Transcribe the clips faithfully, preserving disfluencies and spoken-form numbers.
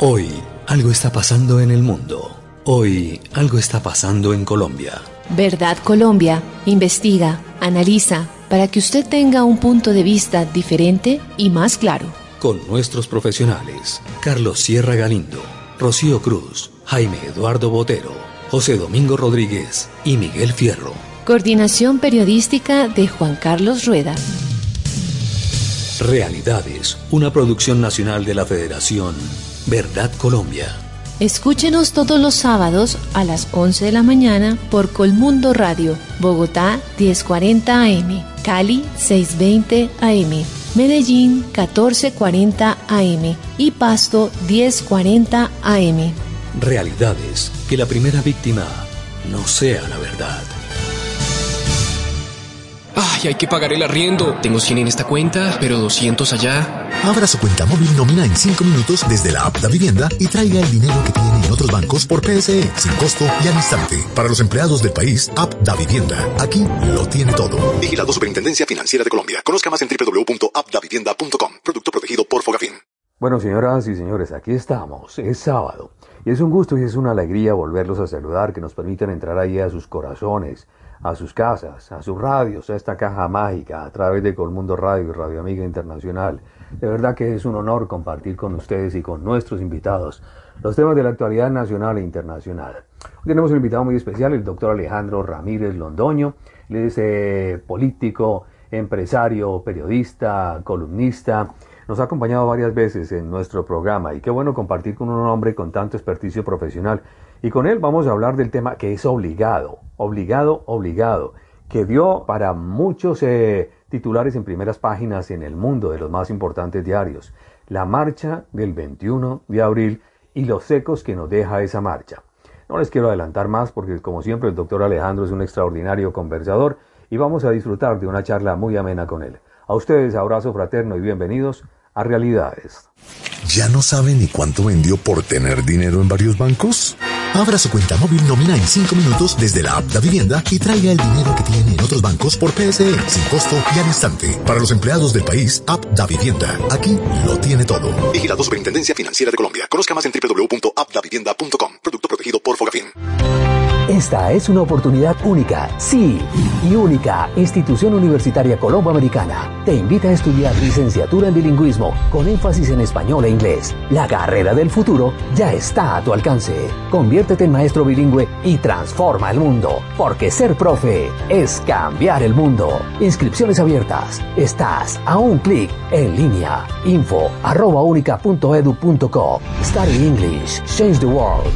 Hoy algo está pasando en el mundo. Hoy algo está pasando en Colombia. Verdad Colombia investiga, analiza, para que usted tenga un punto de vista diferente y más claro. Con nuestros profesionales, Carlos Sierra Galindo, Rocío Cruz, Jaime Eduardo Botero, José Domingo Rodríguez y Miguel Fierro. Coordinación periodística de Juan Carlos Rueda. Realidades, una producción nacional de la Federación Verdad Colombia. Escúchenos todos los sábados a las once de la mañana por Colmundo Radio, Bogotá diez cuarenta A M, Cali seiscientos veinte A M, Medellín catorce cuarenta A M y Pasto diez cuarenta A M. Realidades, que la primera víctima no sea la verdad. Ay, hay que pagar el arriendo. Tengo cien en esta cuenta, pero doscientos allá. Abra su cuenta móvil Nómina en cinco minutos desde la app Da Vivienda y traiga el dinero que tiene en otros bancos por P S E, sin costo y al instante. Para los empleados del país, app Da Vivienda. Aquí lo tiene todo. Vigilado Superintendencia Financiera de Colombia. Conozca más en doble u doble u doble u punto app da vivienda punto com. Producto protegido por Fogafín. Bueno, señoras y señores, aquí estamos. Es sábado. Y es un gusto y es una alegría volverlos a saludar, que nos permitan entrar ahí a sus corazones, a sus casas, a sus radios, a esta caja mágica, a través de Colmundo Radio y Radio Amiga Internacional. De verdad que es un honor compartir con ustedes y con nuestros invitados los temas de la actualidad nacional e internacional. Hoy tenemos un invitado muy especial, el doctor Alejandro Ramírez Londoño. Él es eh, político, empresario, periodista, columnista. Nos ha acompañado varias veces en nuestro programa y qué bueno compartir con un hombre con tanto experticio profesional. Y con él vamos a hablar del tema que es obligado, obligado, obligado, que dio para muchos eh, titulares en primeras páginas en el mundo de los más importantes diarios. La marcha del veintiuno de abril y los ecos que nos deja esa marcha. No les quiero adelantar más porque, como siempre, el doctor Alejandro es un extraordinario conversador y vamos a disfrutar de una charla muy amena con él. A ustedes, abrazo fraterno y bienvenidos a Realidades. ¿Ya no sabe ni cuánto vendió por tener dinero en varios bancos? Abra su cuenta móvil Nómina en cinco minutos desde la app Da Vivienda y traiga el dinero que tiene en otros bancos por P S E, sin costo y al instante. Para los empleados del país, app Da Vivienda. Aquí lo tiene todo. Vigilado Superintendencia Financiera de Colombia. Conozca más en doble u doble u doble u punto app da vivienda punto com. Producto protegido por Fogafín. Esta es una oportunidad única, sí, y única. Institución Universitaria Colombo-Americana te invita a estudiar licenciatura en bilingüismo con énfasis en español e inglés. La carrera del futuro ya está a tu alcance. Conviértete en maestro bilingüe y transforma el mundo, porque ser profe es cambiar el mundo. Inscripciones abiertas. Estás a un clic en línea. Info arroba única punto edu punto co. Study English. Change the world.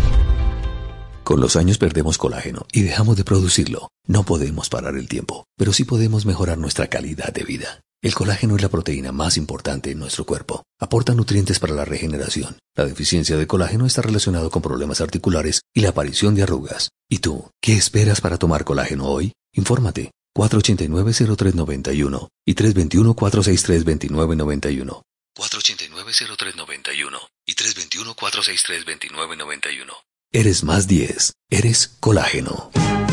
Con los años perdemos colágeno y dejamos de producirlo. No podemos parar el tiempo, pero sí podemos mejorar nuestra calidad de vida. El colágeno es la proteína más importante en nuestro cuerpo. Aporta nutrientes para la regeneración. La deficiencia de colágeno está relacionado con problemas articulares y la aparición de arrugas. ¿Y tú, qué esperas para tomar colágeno hoy? Infórmate. cuatro ocho nueve, cero tres nueve uno y tres dos uno, cuatro seis tres, dos nueve nueve uno. cuatro ocho nueve, cero tres nueve uno y tres dos uno, cuatro seis tres, dos nueve nueve uno. Eres más diez. Eres colágeno.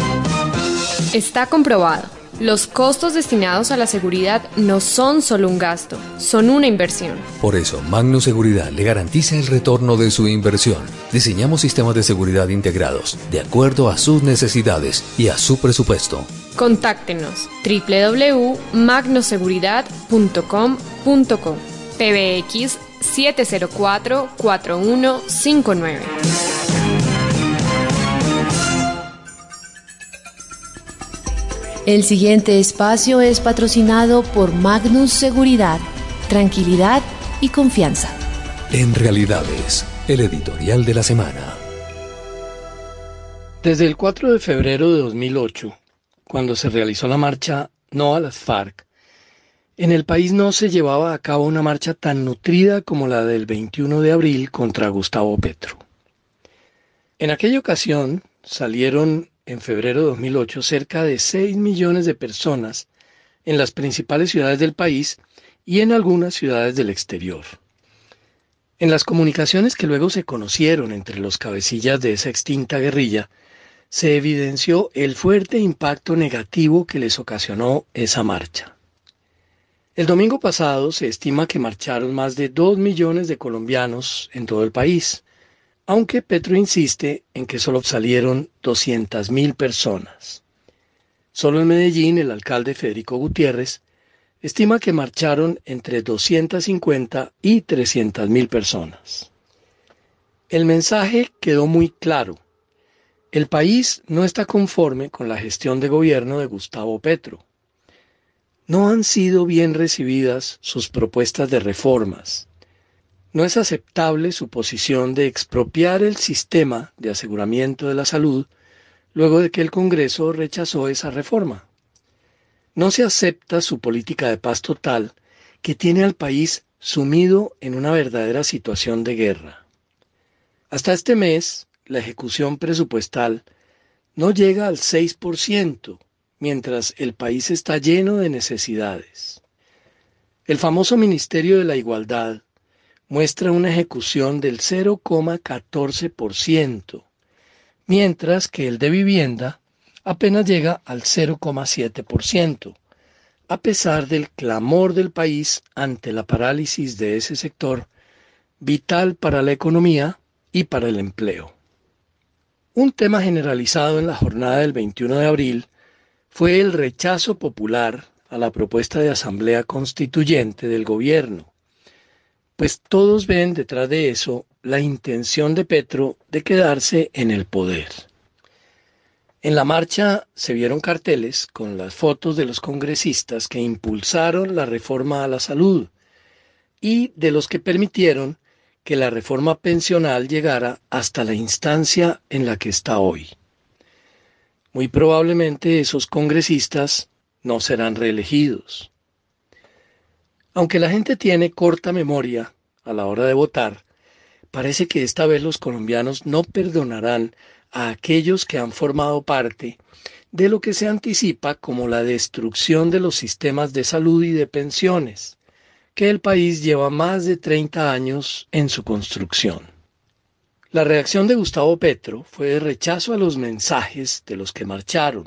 Está comprobado. Los costos destinados a la seguridad no son solo un gasto, son una inversión. Por eso, Magnus Seguridad le garantiza el retorno de su inversión. Diseñamos sistemas de seguridad integrados, de acuerdo a sus necesidades y a su presupuesto. Contáctenos doble u doble u doble u punto magnoseguridad punto com punto co. P B X siete cero cuatro, cuatro uno cinco nueve. El siguiente espacio es patrocinado por Magnus Seguridad, tranquilidad y confianza. En Realidades, el editorial de la semana. Desde el cuatro de febrero de dos mil ocho, cuando se realizó la marcha No a las FARC, en el país no se llevaba a cabo una marcha tan nutrida como la del veintiuno de abril contra Gustavo Petro. En aquella ocasión salieron en febrero de dos mil ocho cerca de seis millones de personas en las principales ciudades del país y en algunas ciudades del exterior. En las comunicaciones que luego se conocieron entre los cabecillas de esa extinta guerrilla, se evidenció el fuerte impacto negativo que les ocasionó esa marcha. El domingo pasado se estima que marcharon más de dos millones de colombianos en todo el país, aunque Petro insiste en que solo salieron doscientas mil personas. Solo en Medellín, el alcalde Federico Gutiérrez estima que marcharon entre doscientas cincuenta y trescientas mil personas. El mensaje quedó muy claro. El país no está conforme con la gestión de gobierno de Gustavo Petro. No han sido bien recibidas sus propuestas de reformas. No es aceptable su posición de expropiar el sistema de aseguramiento de la salud luego de que el Congreso rechazó esa reforma. No se acepta su política de paz total que tiene al país sumido en una verdadera situación de guerra. Hasta este mes, la ejecución presupuestal no llega al seis por ciento, mientras el país está lleno de necesidades. El famoso Ministerio de la Igualdad muestra una ejecución del cero coma catorce por ciento, mientras que el de vivienda apenas llega al cero coma siete por ciento, a pesar del clamor del país ante la parálisis de ese sector, vital para la economía y para el empleo. Un tema generalizado en la jornada del veintiuno de abril fue el rechazo popular a la propuesta de asamblea constituyente del gobierno, pues todos ven detrás de eso la intención de Petro de quedarse en el poder. En la marcha se vieron carteles con las fotos de los congresistas que impulsaron la reforma a la salud y de los que permitieron que la reforma pensional llegara hasta la instancia en la que está hoy. Muy probablemente esos congresistas no serán reelegidos. Aunque la gente tiene corta memoria a la hora de votar, parece que esta vez los colombianos no perdonarán a aquellos que han formado parte de lo que se anticipa como la destrucción de los sistemas de salud y de pensiones, que el país lleva más de treinta años en su construcción. La reacción de Gustavo Petro fue de rechazo a los mensajes de los que marcharon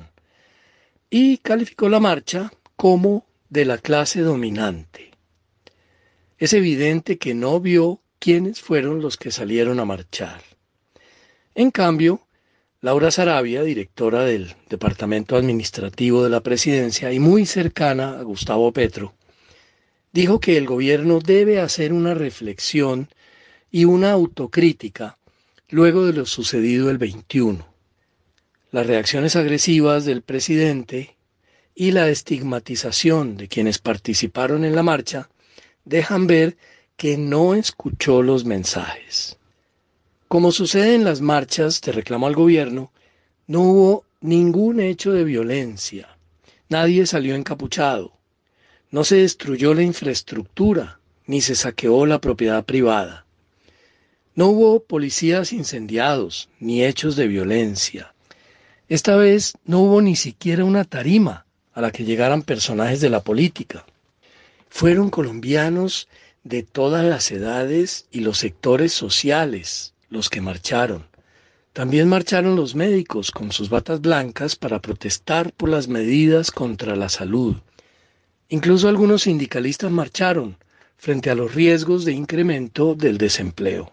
y calificó la marcha como de la clase dominante. Es evidente que no vio quiénes fueron los que salieron a marchar. En cambio, Laura Sarabia, directora del Departamento Administrativo de la Presidencia y muy cercana a Gustavo Petro, dijo que el gobierno debe hacer una reflexión y una autocrítica luego de lo sucedido el veintiuno. Las reacciones agresivas del presidente y la estigmatización de quienes participaron en la marcha dejan ver que no escuchó los mensajes. Como sucede en las marchas de reclamo al gobierno, no hubo ningún hecho de violencia. Nadie salió encapuchado. No se destruyó la infraestructura, ni se saqueó la propiedad privada. No hubo policías incendiados, ni hechos de violencia. Esta vez no hubo ni siquiera una tarima a la que llegaran personajes de la política. Fueron colombianos de todas las edades y los sectores sociales los que marcharon. También marcharon los médicos con sus batas blancas para protestar por las medidas contra la salud. Incluso algunos sindicalistas marcharon frente a los riesgos de incremento del desempleo.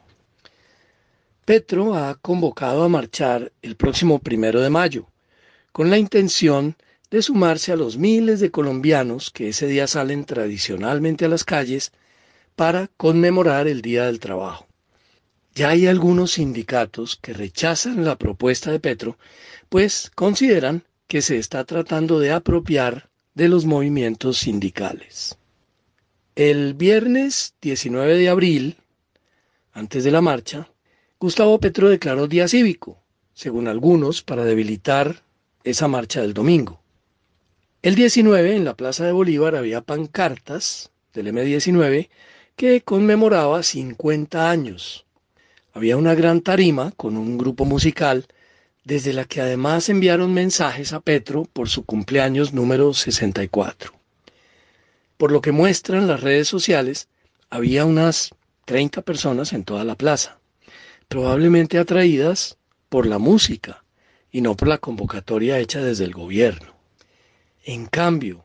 Petro ha convocado a marchar el próximo primero de mayo, con la intención de sumarse a los miles de colombianos que ese día salen tradicionalmente a las calles para conmemorar el Día del Trabajo. Ya hay algunos sindicatos que rechazan la propuesta de Petro, pues consideran que se está tratando de apropiar de los movimientos sindicales. El viernes diecinueve de abril, antes de la marcha, Gustavo Petro declaró día cívico, según algunos, para debilitar esa marcha del domingo. El diecinueve, en la Plaza de Bolívar, había pancartas del eme diecinueve que conmemoraba cincuenta años. Había una gran tarima con un grupo musical, desde la que además enviaron mensajes a Petro por su cumpleaños número sesenta y cuatro. Por lo que muestran las redes sociales, había unas treinta personas en toda la plaza, probablemente atraídas por la música y no por la convocatoria hecha desde el gobierno. En cambio,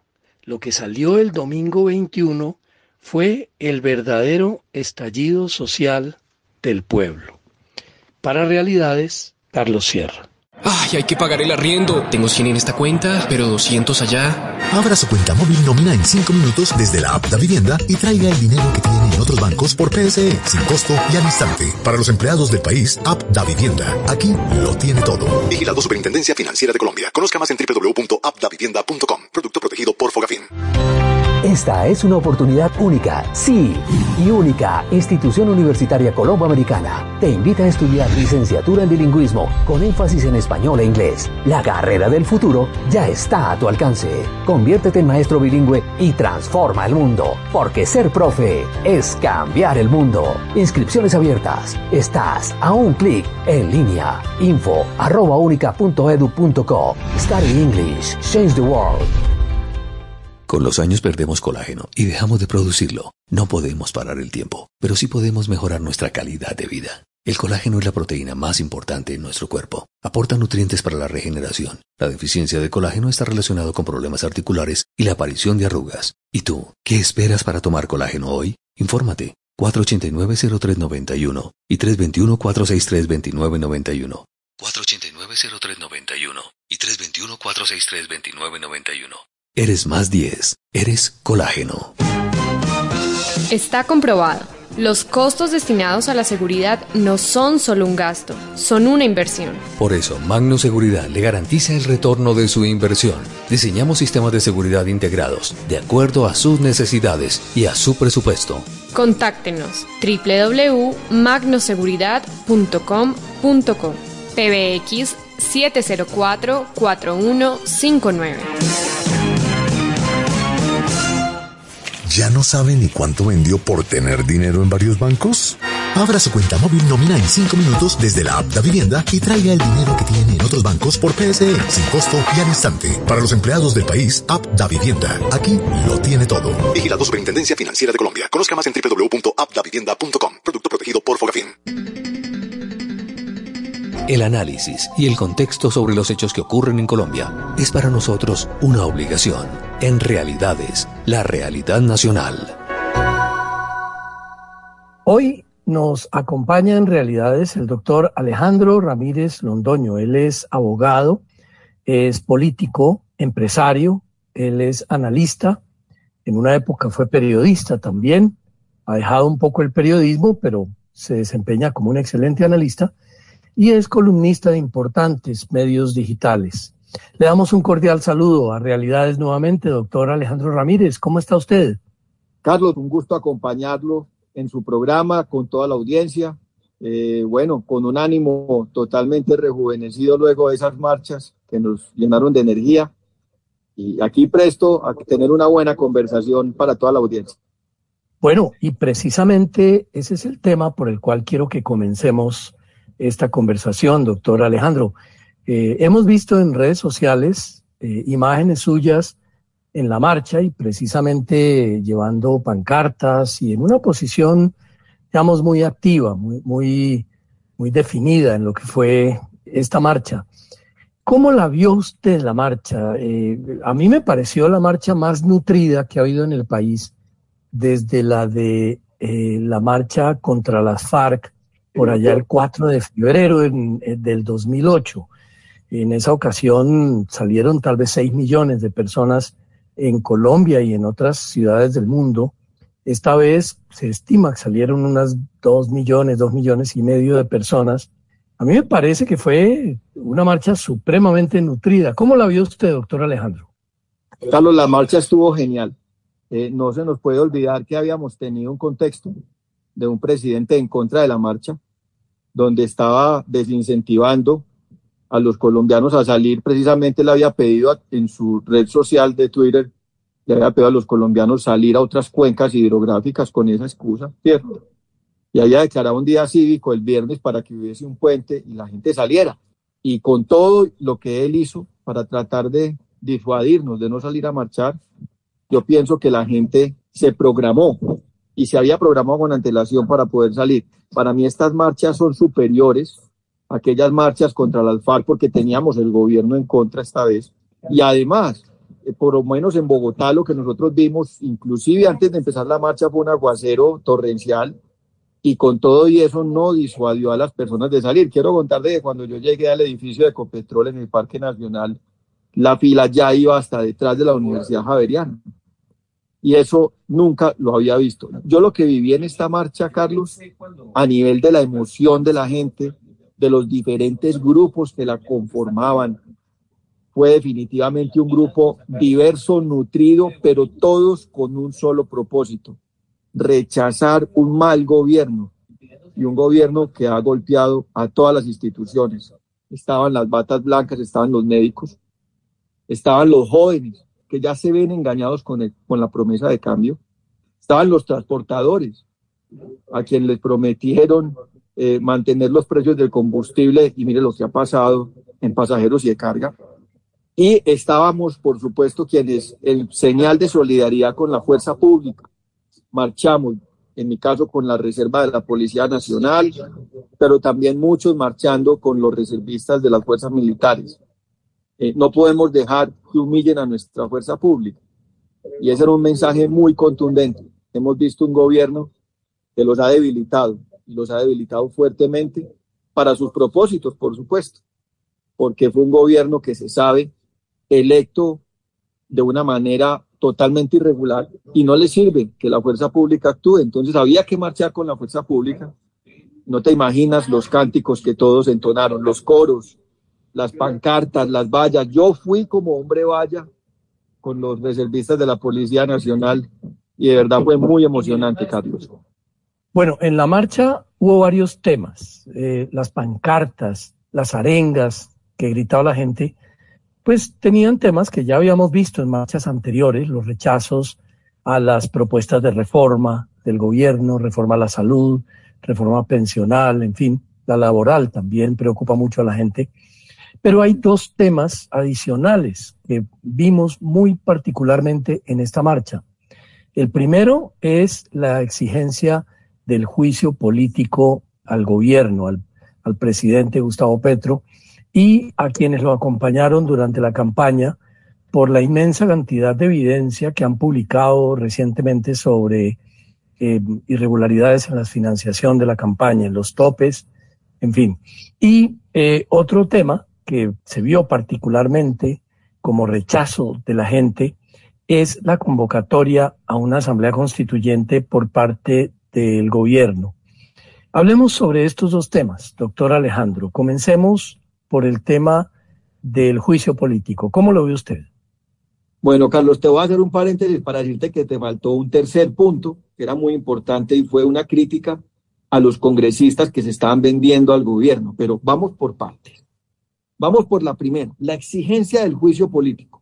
lo que salió el domingo veintiuno fue el verdadero estallido social del pueblo. Para Realidades, Carlos Sierra. Ay, hay que pagar el arriendo. Tengo cien en esta cuenta, pero doscientos allá. Abra su cuenta móvil Nómina en cinco minutos desde la app Da Vivienda y traiga el dinero que tiene en otros bancos por P S E, sin costo y al instante. Para los empleados del país, app Da Vivienda. Aquí lo tiene todo. Vigilado Superintendencia Financiera de Colombia. Conozca más en doble u doble u doble u punto app da vivienda punto com. Producto protegido por Fogafín. Esta es una oportunidad única, sí, y única. Institución Universitaria Colombo Americana te invita a estudiar licenciatura en bilingüismo con énfasis en español e inglés. La carrera del futuro ya está a tu alcance. Conviértete en maestro bilingüe y transforma el mundo, porque ser profe es cambiar el mundo. Inscripciones abiertas. Estás a un clic en línea. Info arroba única punto edu punto co. Study English. Change the world. Con los años perdemos colágeno y dejamos de producirlo. No podemos parar el tiempo, pero sí podemos mejorar nuestra calidad de vida. El colágeno es la proteína más importante en nuestro cuerpo. Aporta nutrientes para la regeneración. La deficiencia de colágeno está relacionada con problemas articulares y la aparición de arrugas. ¿Y tú, qué esperas para tomar colágeno hoy? Infórmate. cuatro ocho nueve, cero tres nueve uno y tres dos uno, cuatro seis tres, dos nueve nueve uno. cuatro ocho nueve, cero tres nueve uno y tres dos uno, cuatro seis tres, dos nueve nueve uno. Eres más diez. Eres colágeno. Está comprobado. Los costos destinados a la seguridad no son solo un gasto, son una inversión. Por eso, Magno Seguridad le garantiza el retorno de su inversión. Diseñamos sistemas de seguridad integrados, de acuerdo a sus necesidades y a su presupuesto. Contáctenos doble u doble u doble u punto magno seguridad punto com punto co. P B X siete cero cuatro, cuatro uno cinco nueve. ¿Ya no sabe ni cuánto vendió por tener dinero en varios bancos? Abra su cuenta móvil Nómina en cinco minutos desde la app Da Vivienda y traiga el dinero que tiene en otros bancos por P S E, sin costo y al instante. Para los empleados del país, app Da Vivienda. Aquí lo tiene todo. Vigilado Superintendencia Financiera de Colombia. Conozca más en doble u doble u doble u punto app da vivienda punto com. Producto protegido por Fogafín. El análisis y el contexto sobre los hechos que ocurren en Colombia es para nosotros una obligación. En Realidades, la realidad nacional. Hoy nos acompaña en Realidades el doctor Alejandro Ramírez Londoño. Él es abogado, es político, empresario, él es analista. En una época fue periodista también. Ha dejado un poco el periodismo, pero se desempeña como un excelente analista. Y es columnista de importantes medios digitales. Le damos un cordial saludo a Realidades nuevamente, doctor Alejandro Ramírez. ¿Cómo está usted? Carlos, un gusto acompañarlo en su programa con toda la audiencia. Eh, bueno, con un ánimo totalmente rejuvenecido luego de esas marchas que nos llenaron de energía. Y aquí presto a tener una buena conversación para toda la audiencia. Bueno, y precisamente ese es el tema por el cual quiero que comencemos esta conversación, doctor Alejandro. Eh, hemos visto en redes sociales eh, imágenes suyas en la marcha y precisamente llevando pancartas y en una posición, digamos, muy activa, muy, muy, muy definida en lo que fue esta marcha. ¿Cómo la vio usted la marcha? Eh, a mí me pareció la marcha más nutrida que ha habido en el país desde la de eh, la marcha contra las FARC por allá el cuatro de febrero en, en, del dos mil ocho. En esa ocasión salieron tal vez seis millones de personas en Colombia y en otras ciudades del mundo. Esta vez se estima que salieron unas dos millones, dos millones y medio de personas. A mí me parece que fue una marcha supremamente nutrida. ¿Cómo la vio usted, doctor Alejandro? Carlos, la marcha estuvo genial. Eh, no se nos puede olvidar que habíamos tenido un contexto de un presidente en contra de la marcha, donde estaba desincentivando a los colombianos a salir. Precisamente le había pedido a, en su red social de Twitter, le había pedido a los colombianos salir a otras cuencas hidrográficas con esa excusa, ¿cierto? Y había declarado un día cívico el viernes para que hubiese un puente y la gente saliera. Y con todo lo que él hizo para tratar de disuadirnos de no salir a marchar, yo pienso que la gente se programó y se había programado con antelación para poder salir. Para mí estas marchas son superiores a aquellas marchas contra las FARC porque teníamos el gobierno en contra esta vez. Y además, eh, por lo menos en Bogotá lo que nosotros vimos, inclusive antes de empezar la marcha, fue un aguacero torrencial, y con todo y eso no disuadió a las personas de salir. Quiero contar de que cuando yo llegué al edificio de Ecopetrol en el Parque Nacional, la fila ya iba hasta detrás de la Universidad Javeriana, y eso nunca lo había visto. Yo lo que viví en esta marcha, Carlos, a nivel de la emoción de la gente, de los diferentes grupos que la conformaban, fue definitivamente un grupo diverso, nutrido, pero todos con un solo propósito: rechazar un mal gobierno, y un gobierno que ha golpeado a todas las instituciones. Estaban las batas blancas, estaban los médicos, estaban los jóvenes que ya se ven engañados con, el, con la promesa de cambio, estaban los transportadores, a quienes les prometieron eh, mantener los precios del combustible, y mire lo que ha pasado en pasajeros y de carga. Y estábamos, por supuesto, quienes, en señal de solidaridad con la fuerza pública, marchamos, en mi caso con la reserva de la Policía Nacional, pero también muchos marchando con los reservistas de las fuerzas militares. Eh, no podemos dejar que humillen a nuestra fuerza pública, y ese era un mensaje muy contundente. Hemos visto un gobierno que los ha debilitado, y los ha debilitado fuertemente para sus propósitos, por supuesto, porque fue un gobierno que se sabe electo de una manera totalmente irregular, y no le sirve que la fuerza pública actúe. Entonces había que marchar con la fuerza pública. No te imaginas los cánticos que todos entonaron, los coros, las pancartas, las vallas. Yo fui como hombre valla con los reservistas de la Policía Nacional, y de verdad fue muy emocionante, Carlos. Bueno, en la marcha hubo varios temas, eh, las pancartas, las arengas que gritaba la gente, pues tenían temas que ya habíamos visto en marchas anteriores: los rechazos a las propuestas de reforma del gobierno, reforma a la salud, reforma pensional, en fin, la laboral también preocupa mucho a la gente. Pero hay dos temas adicionales que vimos muy particularmente en esta marcha. El primero es la exigencia del juicio político al gobierno, al, al presidente Gustavo Petro, y a quienes lo acompañaron durante la campaña, por la inmensa cantidad de evidencia que han publicado recientemente sobre eh, irregularidades en la financiación de la campaña, en los topes, en fin. Y eh, otro tema que se vio particularmente como rechazo de la gente es la convocatoria a una asamblea constituyente por parte del gobierno. Hablemos sobre estos dos temas, doctor Alejandro. Comencemos por el tema del juicio político. ¿Cómo lo ve usted? Bueno, Carlos, te voy a hacer un paréntesis para decirte que te faltó un tercer punto, que era muy importante, y fue una crítica a los congresistas que se estaban vendiendo al gobierno. Pero vamos por partes. Vamos por la primera, la exigencia del juicio político.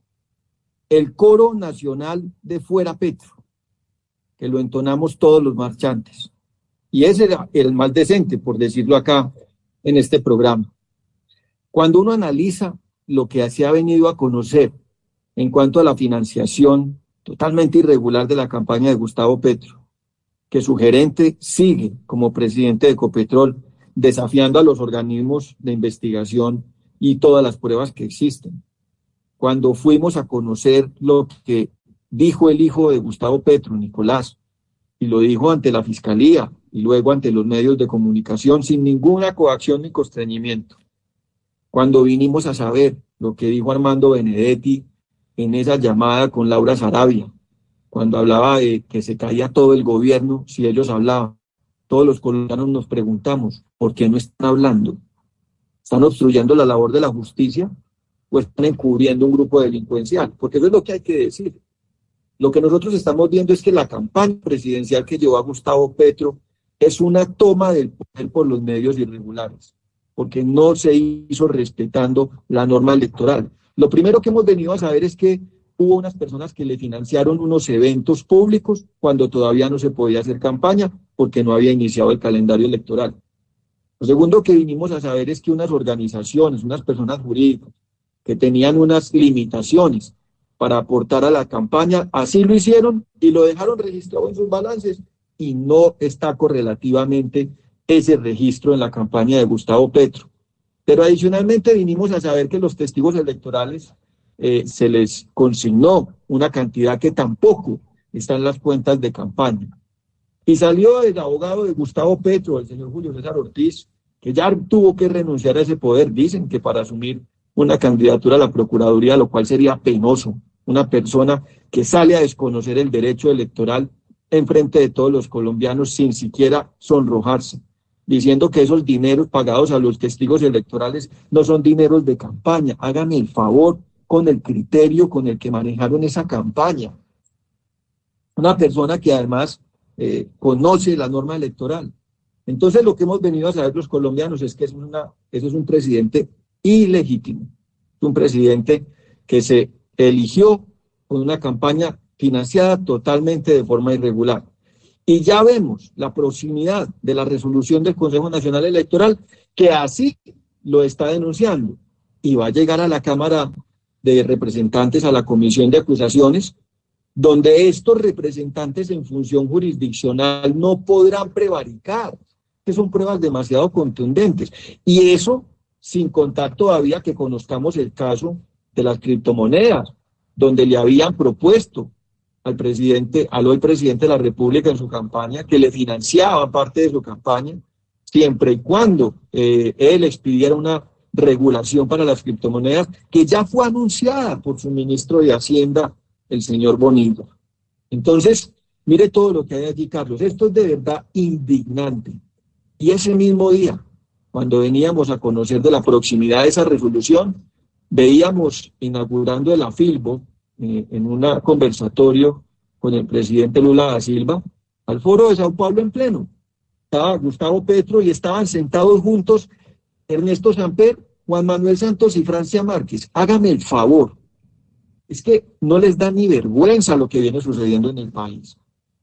El coro nacional de Fuera Petro, que lo entonamos todos los marchantes. Y ese era el más decente, por decirlo acá en este programa. Cuando uno analiza lo que se ha venido a conocer en cuanto a la financiación totalmente irregular de la campaña de Gustavo Petro, que su gerente sigue como presidente de Ecopetrol, desafiando a los organismos de investigación y todas las pruebas que existen. Cuando fuimos a conocer lo que dijo el hijo de Gustavo Petro, Nicolás, y lo dijo ante la Fiscalía y luego ante los medios de comunicación sin ninguna coacción ni constreñimiento. Cuando vinimos a saber lo que dijo Armando Benedetti en esa llamada con Laura Sarabia, cuando hablaba de que se caía todo el gobierno si ellos hablaban, todos los colombianos nos preguntamos, ¿por qué no están hablando? ¿Están obstruyendo la labor de la justicia o están encubriendo un grupo delincuencial? Porque eso es lo que hay que decir. Lo que nosotros estamos viendo es que la campaña presidencial que llevó a Gustavo Petro es una toma del poder por los medios irregulares, porque no se hizo respetando la norma electoral. Lo primero que hemos venido a saber es que hubo unas personas que le financiaron unos eventos públicos cuando todavía no se podía hacer campaña porque no había iniciado el calendario electoral. Lo segundo que vinimos a saber es que unas organizaciones, unas personas jurídicas que tenían unas limitaciones para aportar a la campaña, así lo hicieron y lo dejaron registrado en sus balances, y no está correlativamente ese registro en la campaña de Gustavo Petro. Pero adicionalmente vinimos a saber que los testigos electorales eh, se les consignó una cantidad que tampoco está en las cuentas de campaña. Y salió el abogado de Gustavo Petro, el señor Julio César Ortiz, que ya tuvo que renunciar a ese poder, dicen que para asumir una candidatura a la Procuraduría, lo cual sería penoso, una persona que sale a desconocer el derecho electoral en frente de todos los colombianos sin siquiera sonrojarse, diciendo que esos dineros pagados a los testigos electorales no son dineros de campaña. Háganme el favor con el criterio con el que manejaron esa campaña. Una persona que además eh, conoce la norma electoral. Entonces lo que hemos venido a saber los colombianos es que es una, ese es un presidente ilegítimo, un presidente que se eligió con una campaña financiada totalmente de forma irregular. Y ya vemos la proximidad de la resolución del Consejo Nacional Electoral, que así lo está denunciando, y va a llegar a la Cámara de Representantes, a la Comisión de Acusaciones, donde estos representantes en función jurisdiccional no podrán prevaricar, que son pruebas demasiado contundentes. Y eso sin contar todavía que conozcamos el caso de las criptomonedas, donde le habían propuesto al presidente, al hoy presidente de la República en su campaña, que le financiaba parte de su campaña, siempre y cuando eh, él expidiera una regulación para las criptomonedas, que ya fue anunciada por su ministro de Hacienda, el señor Bonilla. Entonces, mire todo lo que hay aquí, Carlos. Esto es de verdad indignante. Y ese mismo día, cuando veníamos a conocer de la proximidad de esa resolución, veíamos inaugurando el AFILBO, eh, en un conversatorio con el presidente Lula da Silva, al foro de Sao Paulo en pleno. Estaba Gustavo Petro y estaban sentados juntos Ernesto Samper, Juan Manuel Santos y Francia Márquez. Hágame el favor. Es que no les da ni vergüenza lo que viene sucediendo en el país.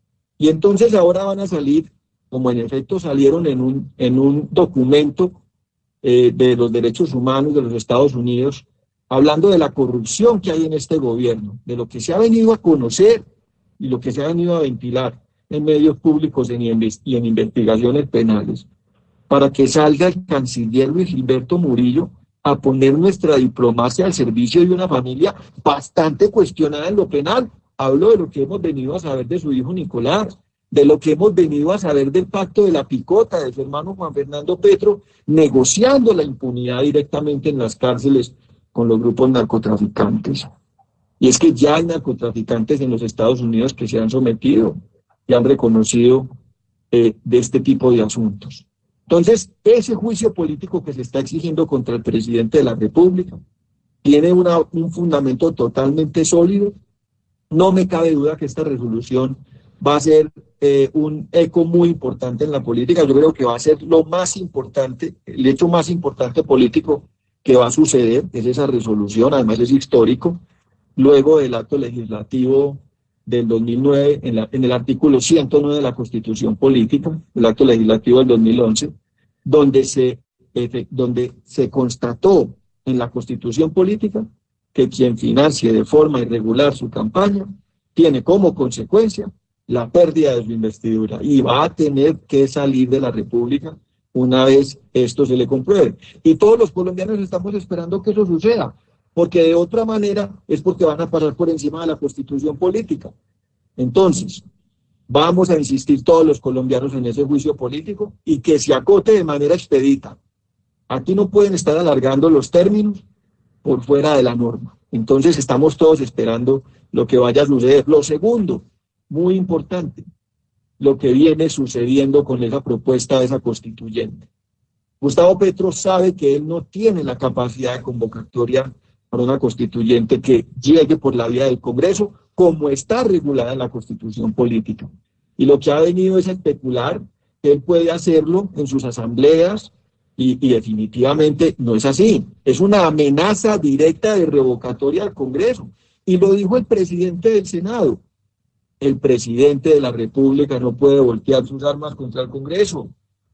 Y entonces ahora van a salir, como en efecto salieron en un, en un documento eh, de los derechos humanos de los Estados Unidos, hablando de la corrupción que hay en este gobierno, de lo que se ha venido a conocer y lo que se ha venido a ventilar en medios públicos y en, y en investigaciones penales, para que salga el canciller Luis Gilberto Murillo a poner nuestra diplomacia al servicio de una familia bastante cuestionada en lo penal. Hablo de lo que hemos venido a saber de su hijo Nicolás, de lo que hemos venido a saber del pacto de la picota de su hermano Juan Fernando Petro, negociando la impunidad directamente en las cárceles con los grupos narcotraficantes. Y es que ya hay narcotraficantes en los Estados Unidos que se han sometido y han reconocido eh, de este tipo de asuntos. Entonces, ese juicio político que se está exigiendo contra el presidente de la República tiene una, un fundamento totalmente sólido. No me cabe duda que esta resolución va a ser eh, un eco muy importante en la política. Yo creo que va a ser lo más importante, el hecho más importante político que va a suceder, es esa resolución, además es histórico, luego del acto legislativo del dos mil nueve, en, la, en el artículo ciento nueve de la Constitución Política, el acto legislativo del dos mil once, donde se, eh, donde se constató en la Constitución Política que quien financie de forma irregular su campaña tiene como consecuencia la pérdida de su investidura y va a tener que salir de la República una vez esto se le compruebe. Y todos los colombianos estamos esperando que eso suceda, porque de otra manera es porque van a pasar por encima de la Constitución Política. Entonces, vamos a insistir todos los colombianos en ese juicio político y que se acote de manera expedita. Aquí no pueden estar alargando los términos por fuera de la norma. Entonces estamos todos esperando lo que vaya a suceder. Lo segundo, muy importante, lo que viene sucediendo con esa propuesta de esa constituyente. Gustavo Petro sabe que él no tiene la capacidad de convocatoria para una constituyente que llegue por la vía del Congreso, como está regulada en la Constitución Política. Y lo que ha venido es especular que él puede hacerlo en sus asambleas, y, y definitivamente no es así. Es una amenaza directa de revocatoria al Congreso. Y lo dijo el presidente del Senado. El presidente de la República no puede voltear sus armas contra el Congreso.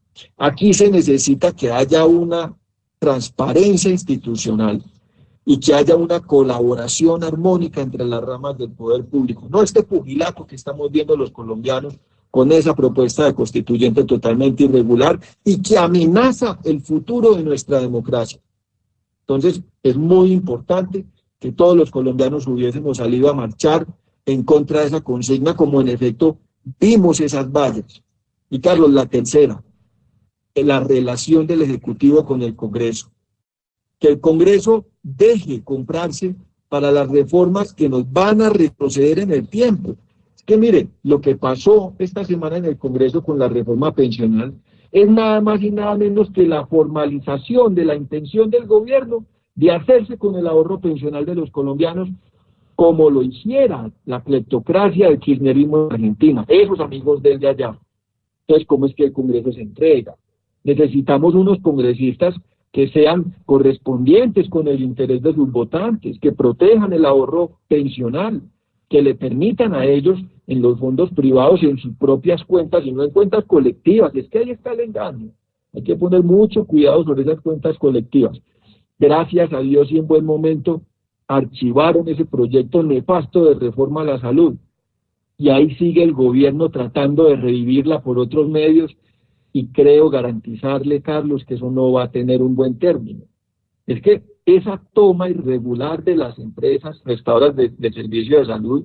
Aquí se necesita que haya una transparencia institucional y que haya una colaboración armónica entre las ramas del poder público. No este pugilato que estamos viendo los colombianos con esa propuesta de constituyente totalmente irregular y que amenaza el futuro de nuestra democracia. Entonces, es muy importante que todos los colombianos hubiésemos salido a marchar en contra de esa consigna, como en efecto vimos esas vallas. Y Carlos, la tercera, la relación del Ejecutivo con el Congreso. Que el Congreso deje comprarse para las reformas que nos van a retroceder en el tiempo. Es que mire, lo que pasó esta semana en el Congreso con la reforma pensional es nada más y nada menos que la formalización de la intención del gobierno de hacerse con el ahorro pensional de los colombianos como lo hiciera la cleptocracia del kirchnerismo en Argentina, esos amigos del de allá. Entonces, ¿cómo es que el Congreso se entrega? Necesitamos unos congresistas que sean correspondientes con el interés de sus votantes, que protejan el ahorro pensional, que le permitan a ellos en los fondos privados y en sus propias cuentas y no en cuentas colectivas. Es que ahí está el engaño. Hay que poner mucho cuidado sobre esas cuentas colectivas. Gracias a Dios y en buen momento archivaron ese proyecto nefasto de reforma a la salud. Y ahí sigue el gobierno tratando de revivirla por otros medios y creo garantizarle, Carlos, que eso no va a tener un buen término. Es que esa toma irregular de las empresas prestadoras de, de servicios de salud,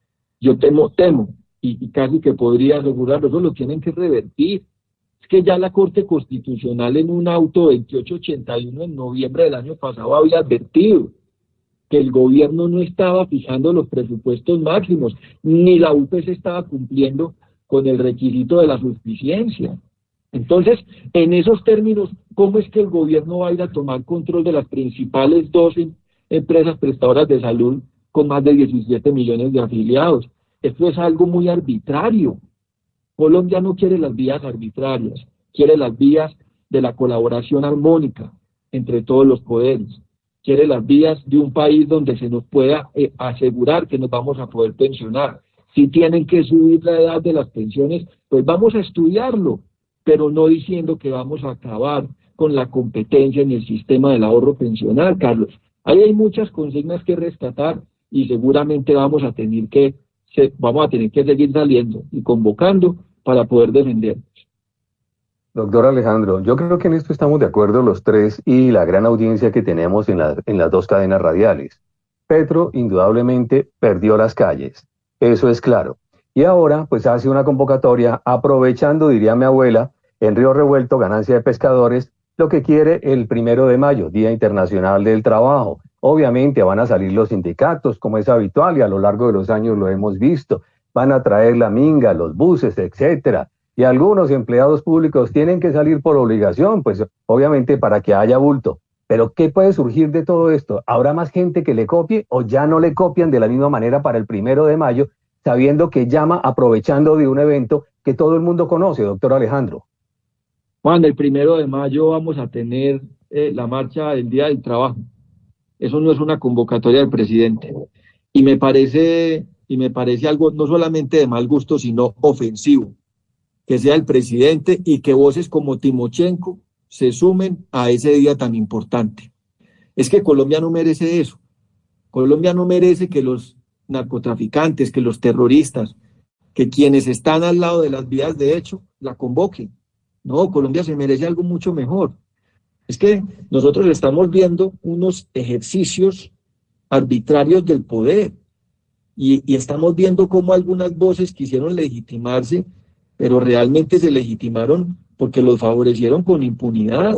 yo temo, temo, y, y casi que podría asegurarlo, eso lo tienen que revertir. Es que ya la Corte Constitucional en un auto veintiocho ochenta y uno en noviembre del año pasado había advertido que el gobierno no estaba fijando los presupuestos máximos, ni la U P S estaba cumpliendo con el requisito de la suficiencia. Entonces, en esos términos, ¿cómo es que el gobierno va a ir a tomar control de las principales doce empresas prestadoras de salud con más de diecisiete millones de afiliados? Esto es algo muy arbitrario. Colombia no quiere las vías arbitrarias, quiere las vías de la colaboración armónica entre todos los poderes, quiere las vías de un país donde se nos pueda eh, asegurar que nos vamos a poder pensionar. Si tienen que subir la edad de las pensiones, pues vamos a estudiarlo, pero no diciendo que vamos a acabar con la competencia en el sistema del ahorro pensional, Carlos. Ahí hay muchas consignas que rescatar y seguramente vamos a tener que, se, vamos a tener que seguir saliendo y convocando para poder defendernos. Doctor Alejandro, yo creo que en esto estamos de acuerdo los tres y la gran audiencia que tenemos en, la, en las dos cadenas radiales. Petro indudablemente perdió las calles, eso es claro. Y ahora, pues hace una convocatoria, aprovechando, diría mi abuela, en Río Revuelto, ganancia de pescadores, lo que quiere el primero de mayo, Día Internacional del Trabajo. Obviamente van a salir los sindicatos, como es habitual, y a lo largo de los años lo hemos visto. Van a traer la minga, los buses, etcétera. Y algunos empleados públicos tienen que salir por obligación, pues obviamente para que haya bulto. Pero ¿qué puede surgir de todo esto? ¿Habrá más gente que le copie o ya no le copian de la misma manera para el primero de mayo? Sabiendo que llama aprovechando de un evento que todo el mundo conoce, doctor Alejandro. Juan, el primero de mayo vamos a tener eh, la marcha del Día del Trabajo. Eso no es una convocatoria del presidente. Y me parece, y me parece algo no solamente de mal gusto, sino ofensivo, que sea el presidente y que voces como Timochenko se sumen a ese día tan importante. Es que Colombia no merece eso. Colombia no merece que los narcotraficantes, que los terroristas, que quienes están al lado de las vías de hecho, la convoquen. No, Colombia se merece algo mucho mejor. Es que nosotros estamos viendo unos ejercicios arbitrarios del poder y, y estamos viendo cómo algunas voces quisieron legitimarse, pero realmente se legitimaron porque los favorecieron con impunidad.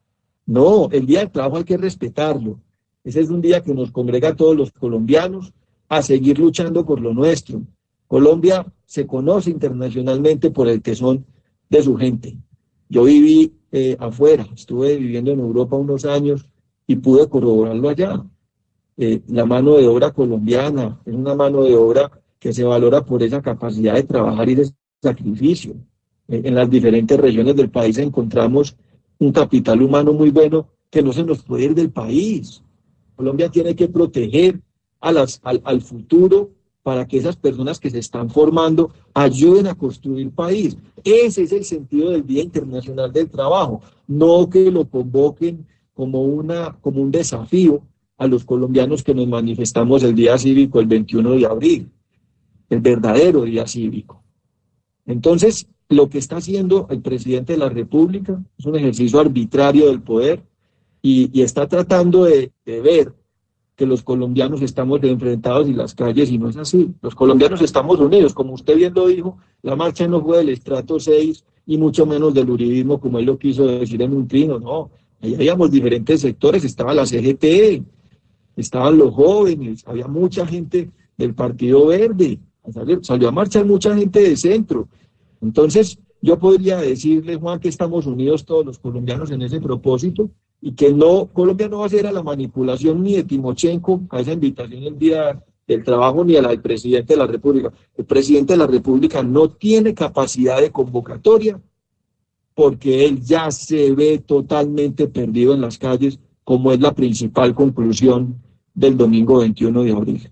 No, el Día del Trabajo hay que respetarlo. Ese es un día que nos congrega a todos los colombianos a seguir luchando por lo nuestro. Colombia se conoce internacionalmente por el tesón de su gente. Yo viví eh, afuera, estuve viviendo en Europa unos años y pude corroborarlo allá. Eh, la mano de obra colombiana es una mano de obra que se valora por esa capacidad de trabajar y de sacrificio. Eh, en las diferentes regiones del país encontramos un capital humano muy bueno que no se nos puede ir del país. Colombia tiene que proteger a las, al, al futuro para que esas personas que se están formando ayuden a construir país. Ese es el sentido del Día Internacional del Trabajo, no que lo convoquen como, una, como un desafío a los colombianos que nos manifestamos el día cívico el veintiuno de abril, el verdadero día cívico. Entonces, lo que está haciendo el presidente de la República es un ejercicio arbitrario del poder y, y está tratando de, de ver que los colombianos estamos enfrentados en las calles, y no es así. Los colombianos estamos unidos, como usted bien lo dijo, la marcha no fue del estrato seis y mucho menos del uribismo, como él lo quiso decir en un trino, no. Ahí habíamos diferentes sectores, estaba la C G T, estaban los jóvenes, había mucha gente del Partido Verde, salió, salió a marchar mucha gente de centro. Entonces, yo podría decirle, Juan, que estamos unidos todos los colombianos en ese propósito, y que no, Colombia no va a ser a la manipulación ni de Timochenko, a esa invitación el día del trabajo, ni a la del presidente de la República. El presidente de la República no tiene capacidad de convocatoria, porque él ya se ve totalmente perdido en las calles, como es la principal conclusión del domingo veintiuno de abril.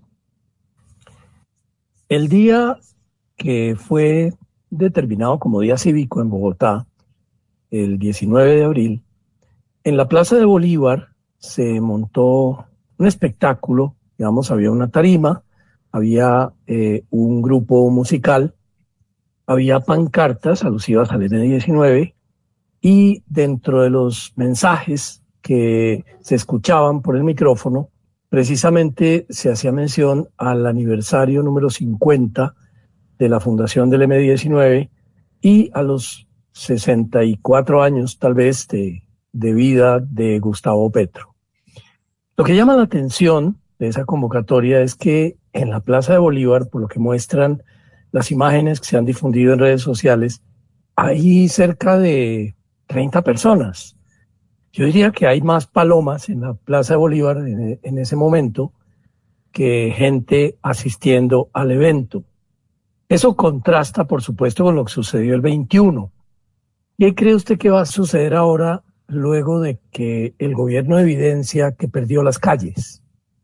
El día que fue determinado como día cívico en Bogotá, el diecinueve de abril, en la Plaza de Bolívar se montó un espectáculo, digamos, había una tarima, había eh, un grupo musical, había pancartas alusivas al eme diecinueve, y dentro de los mensajes que se escuchaban por el micrófono, precisamente se hacía mención al aniversario número cincuenta de la fundación del eme diecinueve y a los sesenta y cuatro años tal vez de, de vida de Gustavo Petro. Lo que llama la atención de esa convocatoria es que en la Plaza de Bolívar, por lo que muestran las imágenes que se han difundido en redes sociales, hay cerca de treinta personas. Yo diría que hay más palomas en la Plaza de Bolívar en, en ese momento que gente asistiendo al evento. Eso contrasta, por supuesto, con lo que sucedió el veintiuno. ¿Qué cree usted que va a suceder ahora luego de que el gobierno evidencia que perdió las calles?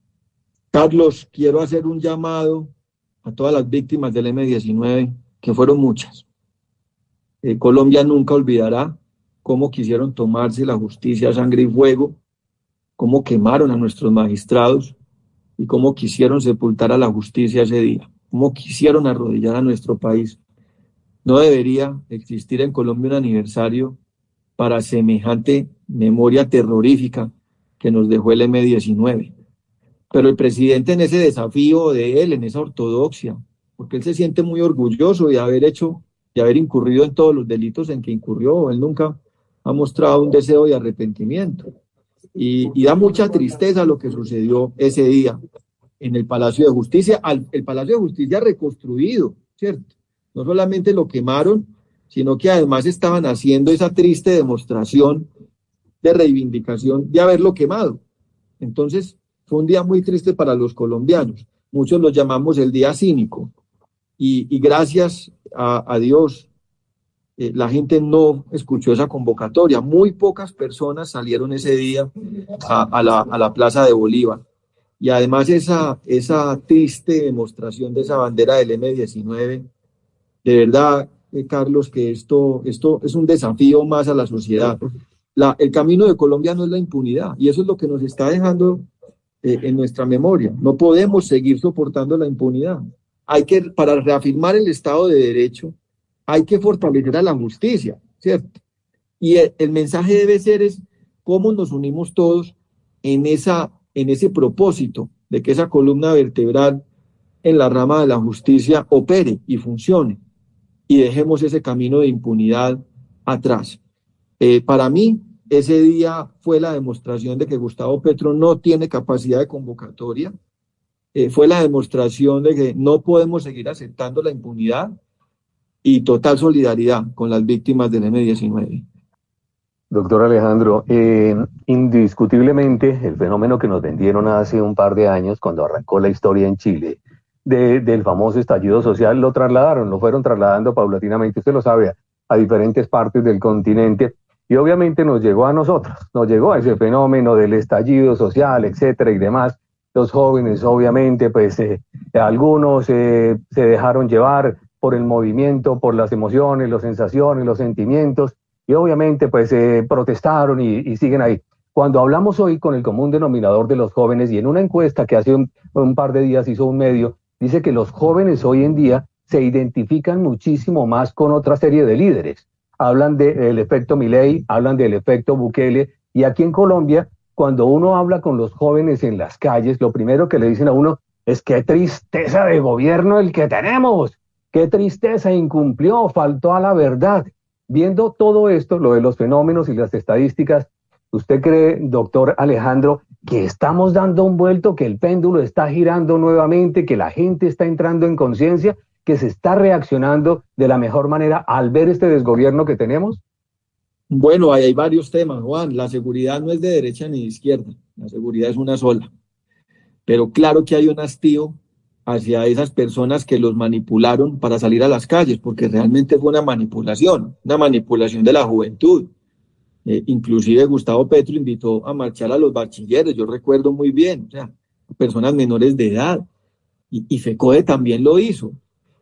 Carlos, quiero hacer un llamado a todas las víctimas del eme diecinueve, que fueron muchas. Eh, Colombia nunca olvidará cómo quisieron tomarse la justicia a sangre y fuego, cómo quemaron a nuestros magistrados y cómo quisieron sepultar a la justicia ese día, cómo quisieron arrodillar a nuestro país. No debería existir en Colombia un aniversario para semejante memoria terrorífica que nos dejó el eme diecinueve. Pero el presidente, en ese desafío de él, en esa ortodoxia, porque él se siente muy orgulloso de haber hecho, de haber incurrido en todos los delitos en que incurrió, él nunca ha mostrado un deseo de arrepentimiento. Y, y da mucha tristeza lo que sucedió ese día en el Palacio de Justicia, al, el Palacio de Justicia reconstruido, ¿cierto? No solamente lo quemaron, sino que además estaban haciendo esa triste demostración de reivindicación de haberlo quemado. Entonces, fue un día muy triste para los colombianos. Muchos lo llamamos el día cínico. Y, y gracias a, a Dios, eh, la gente no escuchó esa convocatoria. Muy pocas personas salieron ese día a, a, la, a la Plaza de Bolívar. Y además esa, esa triste demostración de esa bandera del eme diecinueve, de verdad, eh, Carlos, que esto, esto es un desafío más a la sociedad. La, el camino de Colombia no es la impunidad, y eso es lo que nos está dejando eh, en nuestra memoria. No podemos seguir soportando la impunidad. Hay que, para reafirmar el Estado de Derecho, hay que fortalecer a la justicia, ¿cierto? Y el, el mensaje debe ser es cómo nos unimos todos en, esa, en ese propósito de que esa columna vertebral en la rama de la justicia opere y funcione, y dejemos ese camino de impunidad atrás. Eh, para mí, ese día fue la demostración de que Gustavo Petro no tiene capacidad de convocatoria, eh, fue la demostración de que no podemos seguir aceptando la impunidad, y total solidaridad con las víctimas del eme diecinueve. Doctor Alejandro, eh, indiscutiblemente el fenómeno que nos vendieron hace un par de años, cuando arrancó la historia en Chile, de, del famoso estallido social, lo trasladaron, lo fueron trasladando paulatinamente, usted lo sabe, a, a diferentes partes del continente, y obviamente nos llegó a nosotros, nos llegó a ese fenómeno del estallido social, etcétera y demás. Los jóvenes, obviamente, pues eh, algunos eh, se dejaron llevar por el movimiento, por las emociones, las sensaciones, los sentimientos, y obviamente pues eh, protestaron y, y siguen ahí. Cuando hablamos hoy con el común denominador de los jóvenes, y en una encuesta que hace un, un par de días hizo un medio, dice que los jóvenes hoy en día se identifican muchísimo más con otra serie de líderes. Hablan del efecto Milei, hablan del efecto Bukele, y aquí en Colombia cuando uno habla con los jóvenes en las calles, lo primero que le dicen a uno es qué tristeza de gobierno el que tenemos, qué tristeza, incumplió, faltó a la verdad. Viendo todo esto, lo de los fenómenos y las estadísticas, ¿usted cree, doctor Alejandro, que estamos dando un vuelto, que el péndulo está girando nuevamente, que la gente está entrando en conciencia, que se está reaccionando de la mejor manera al ver este desgobierno que tenemos? Bueno, ahí hay varios temas, Juan. La seguridad no es de derecha ni de izquierda, la seguridad es una sola. Pero claro que hay un hastío hacia esas personas que los manipularon para salir a las calles, porque realmente fue una manipulación, una manipulación de la juventud. Eh, inclusive Gustavo Petro invitó a marchar a los bachilleres, yo recuerdo muy bien, o sea, personas menores de edad, y, y FECODE también lo hizo.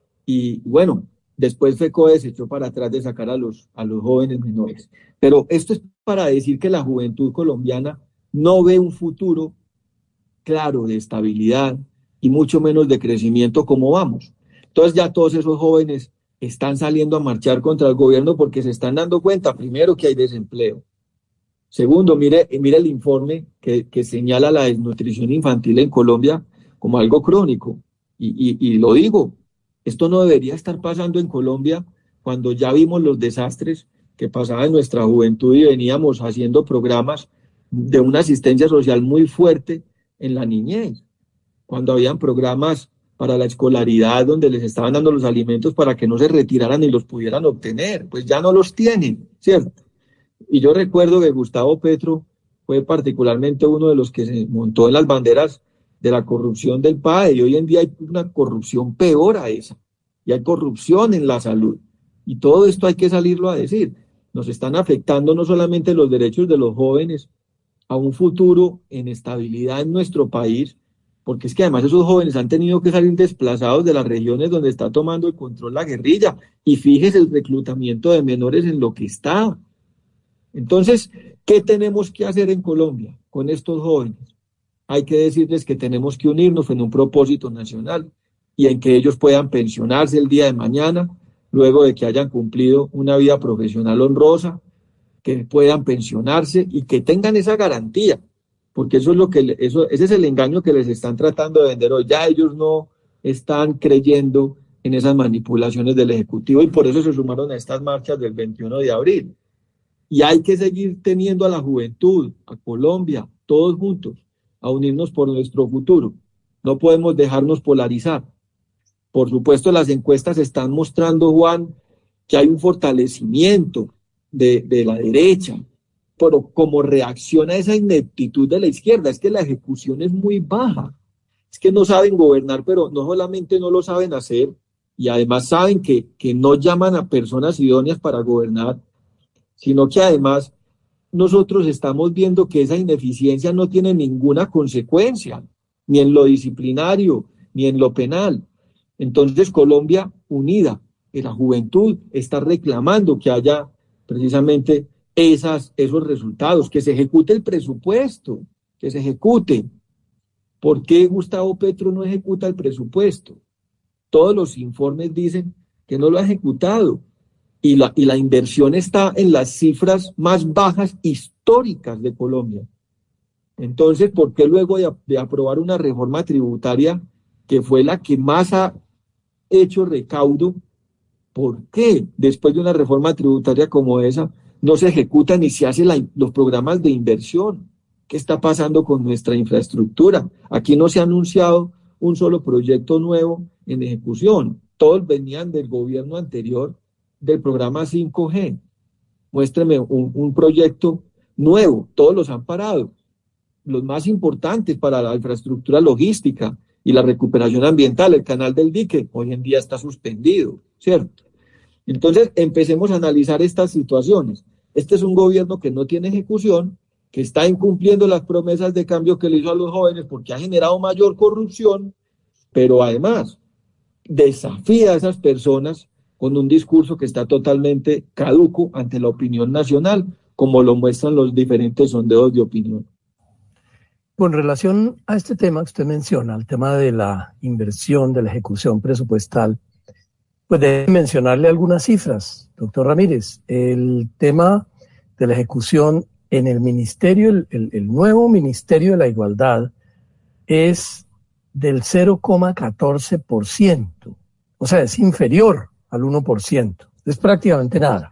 Y bueno, después FECODE se echó para atrás de sacar a los, a los jóvenes menores. Pero esto es para decir que la juventud colombiana no ve un futuro claro de estabilidad y mucho menos de crecimiento como vamos. Entonces ya todos esos jóvenes están saliendo a marchar contra el gobierno porque se están dando cuenta, primero, que hay desempleo. Segundo, mire, mire el informe que, que señala la desnutrición infantil en Colombia como algo crónico. Y, y, y lo digo, esto no debería estar pasando en Colombia cuando ya vimos los desastres que pasaba en nuestra juventud y veníamos haciendo programas de una asistencia social muy fuerte en la niñez. Cuando habían programas para la escolaridad donde les estaban dando los alimentos para que no se retiraran y los pudieran obtener, pues ya no los tienen, ¿cierto? Y yo recuerdo que Gustavo Petro fue particularmente uno de los que se montó en las banderas de la corrupción del P A E, y hoy en día hay una corrupción peor a esa, y hay corrupción en la salud, y todo esto hay que salirlo a decir. Nos están afectando no solamente los derechos de los jóvenes a un futuro en estabilidad en nuestro país, porque es que además esos jóvenes han tenido que salir desplazados de las regiones donde está tomando el control la guerrilla, y fíjese el reclutamiento de menores en lo que está. Entonces, ¿qué tenemos que hacer en Colombia con estos jóvenes? Hay que decirles que tenemos que unirnos en un propósito nacional y en que ellos puedan pensionarse el día de mañana, luego de que hayan cumplido una vida profesional honrosa, que puedan pensionarse y que tengan esa garantía, porque eso es lo que eso, ese es el engaño que les están tratando de vender hoy. Ya ellos no están creyendo en esas manipulaciones del Ejecutivo y por eso se sumaron a estas marchas del veintiuno de abril. Y hay que seguir teniendo a la juventud, a Colombia, todos juntos, a unirnos por nuestro futuro. No podemos dejarnos polarizar. Por supuesto, las encuestas están mostrando, Juan, que hay un fortalecimiento de, de la derecha, pero como reacción a esa ineptitud de la izquierda, es que la ejecución es muy baja. Es que no saben gobernar, pero no solamente no lo saben hacer, y además saben que, que no llaman a personas idóneas para gobernar, sino que además nosotros estamos viendo que esa ineficiencia no tiene ninguna consecuencia, ni en lo disciplinario, ni en lo penal. Entonces Colombia unida, y la juventud está reclamando que haya precisamente esas, esos resultados, que se ejecute el presupuesto, que se ejecute. ¿Por qué Gustavo Petro no ejecuta el presupuesto? Todos los informes dicen que no lo ha ejecutado. Y la, y la inversión está en las cifras más bajas históricas de Colombia. Entonces, ¿por qué luego de, de aprobar una reforma tributaria que fue la que más ha hecho recaudo, por qué después de una reforma tributaria como esa no se ejecutan ni se hacen los programas de inversión? ¿Qué está pasando con nuestra infraestructura? Aquí no se ha anunciado un solo proyecto nuevo en ejecución. Todos venían del gobierno anterior, del programa cinco G. Muéstreme un, un proyecto nuevo. Todos los han parado. Los más importantes para la infraestructura logística y la recuperación ambiental, el canal del dique, hoy en día está suspendido, ¿cierto? Entonces, empecemos a analizar estas situaciones. Este es un gobierno que no tiene ejecución, que está incumpliendo las promesas de cambio que le hizo a los jóvenes porque ha generado mayor corrupción, pero además desafía a esas personas con un discurso que está totalmente caduco ante la opinión nacional, como lo muestran los diferentes sondeos de opinión. Con relación a este tema que usted menciona, el tema de la inversión, de la ejecución presupuestal, pues debe mencionarle algunas cifras, doctor Ramírez. El tema de la ejecución en el ministerio, el, el, el nuevo Ministerio de la Igualdad es del cero coma catorce por ciento, o sea, es inferior al uno por ciento, es prácticamente nada.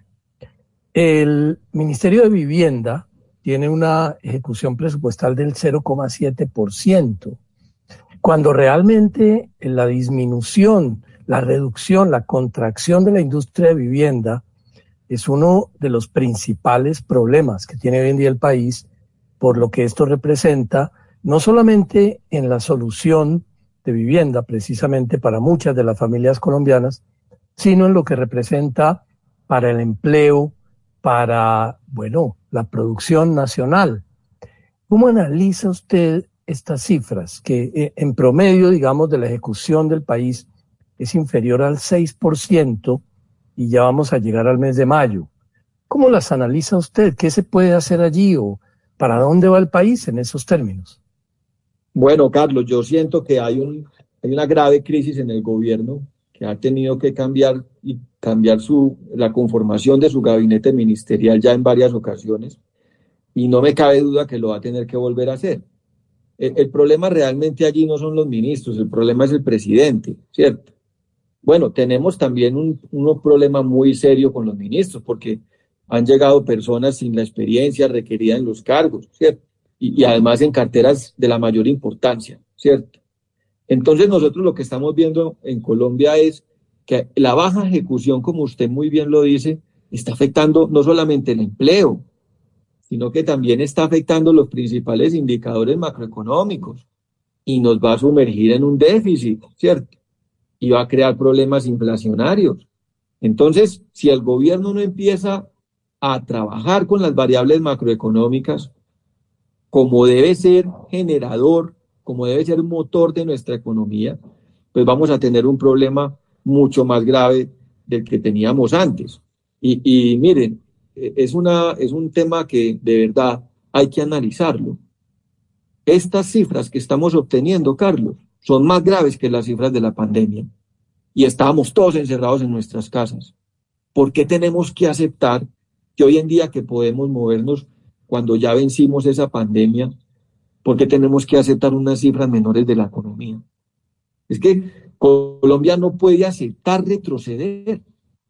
El Ministerio de Vivienda tiene una ejecución presupuestal del cero coma siete por ciento, cuando realmente la disminución, la reducción, la contracción de la industria de vivienda es uno de los principales problemas que tiene hoy en día el país, por lo que esto representa, no solamente en la solución de vivienda, precisamente para muchas de las familias colombianas, sino en lo que representa para el empleo, para, bueno, la producción nacional. ¿Cómo analiza usted estas cifras, que en promedio, digamos, de la ejecución del país es inferior al seis por ciento y ya vamos a llegar al mes de mayo? ¿Cómo las analiza usted? ¿Qué se puede hacer allí o para dónde va el país en esos términos? Bueno, Carlos, yo siento que hay, un, hay una grave crisis en el gobierno que ha tenido que cambiar y cambiar su, la conformación de su gabinete ministerial ya en varias ocasiones, y no me cabe duda que lo va a tener que volver a hacer. El, el problema realmente allí no son los ministros, el problema es el presidente, ¿cierto? Bueno, tenemos también un, un problema muy serio con los ministros, porque han llegado personas sin la experiencia requerida en los cargos, ¿cierto? Y, y además en carteras de la mayor importancia, ¿cierto? Entonces nosotros lo que estamos viendo en Colombia es que la baja ejecución, como usted muy bien lo dice, está afectando no solamente el empleo, sino que también está afectando los principales indicadores macroeconómicos y nos va a sumergir en un déficit, ¿cierto? Y va a crear problemas inflacionarios. Entonces, si el gobierno no empieza a trabajar con las variables macroeconómicas como debe ser generador, como debe ser motor de nuestra economía, pues vamos a tener un problema mucho más grave del que teníamos antes. Y, y miren, es, una, es un tema que de verdad hay que analizarlo. Estas cifras que estamos obteniendo, Carlos, son más graves que las cifras de la pandemia. Y estábamos todos encerrados en nuestras casas. ¿Por qué tenemos que aceptar que hoy en día que podemos movernos cuando ya vencimos esa pandemia, por qué tenemos que aceptar unas cifras menores de la economía? Es que Colombia no puede aceptar retroceder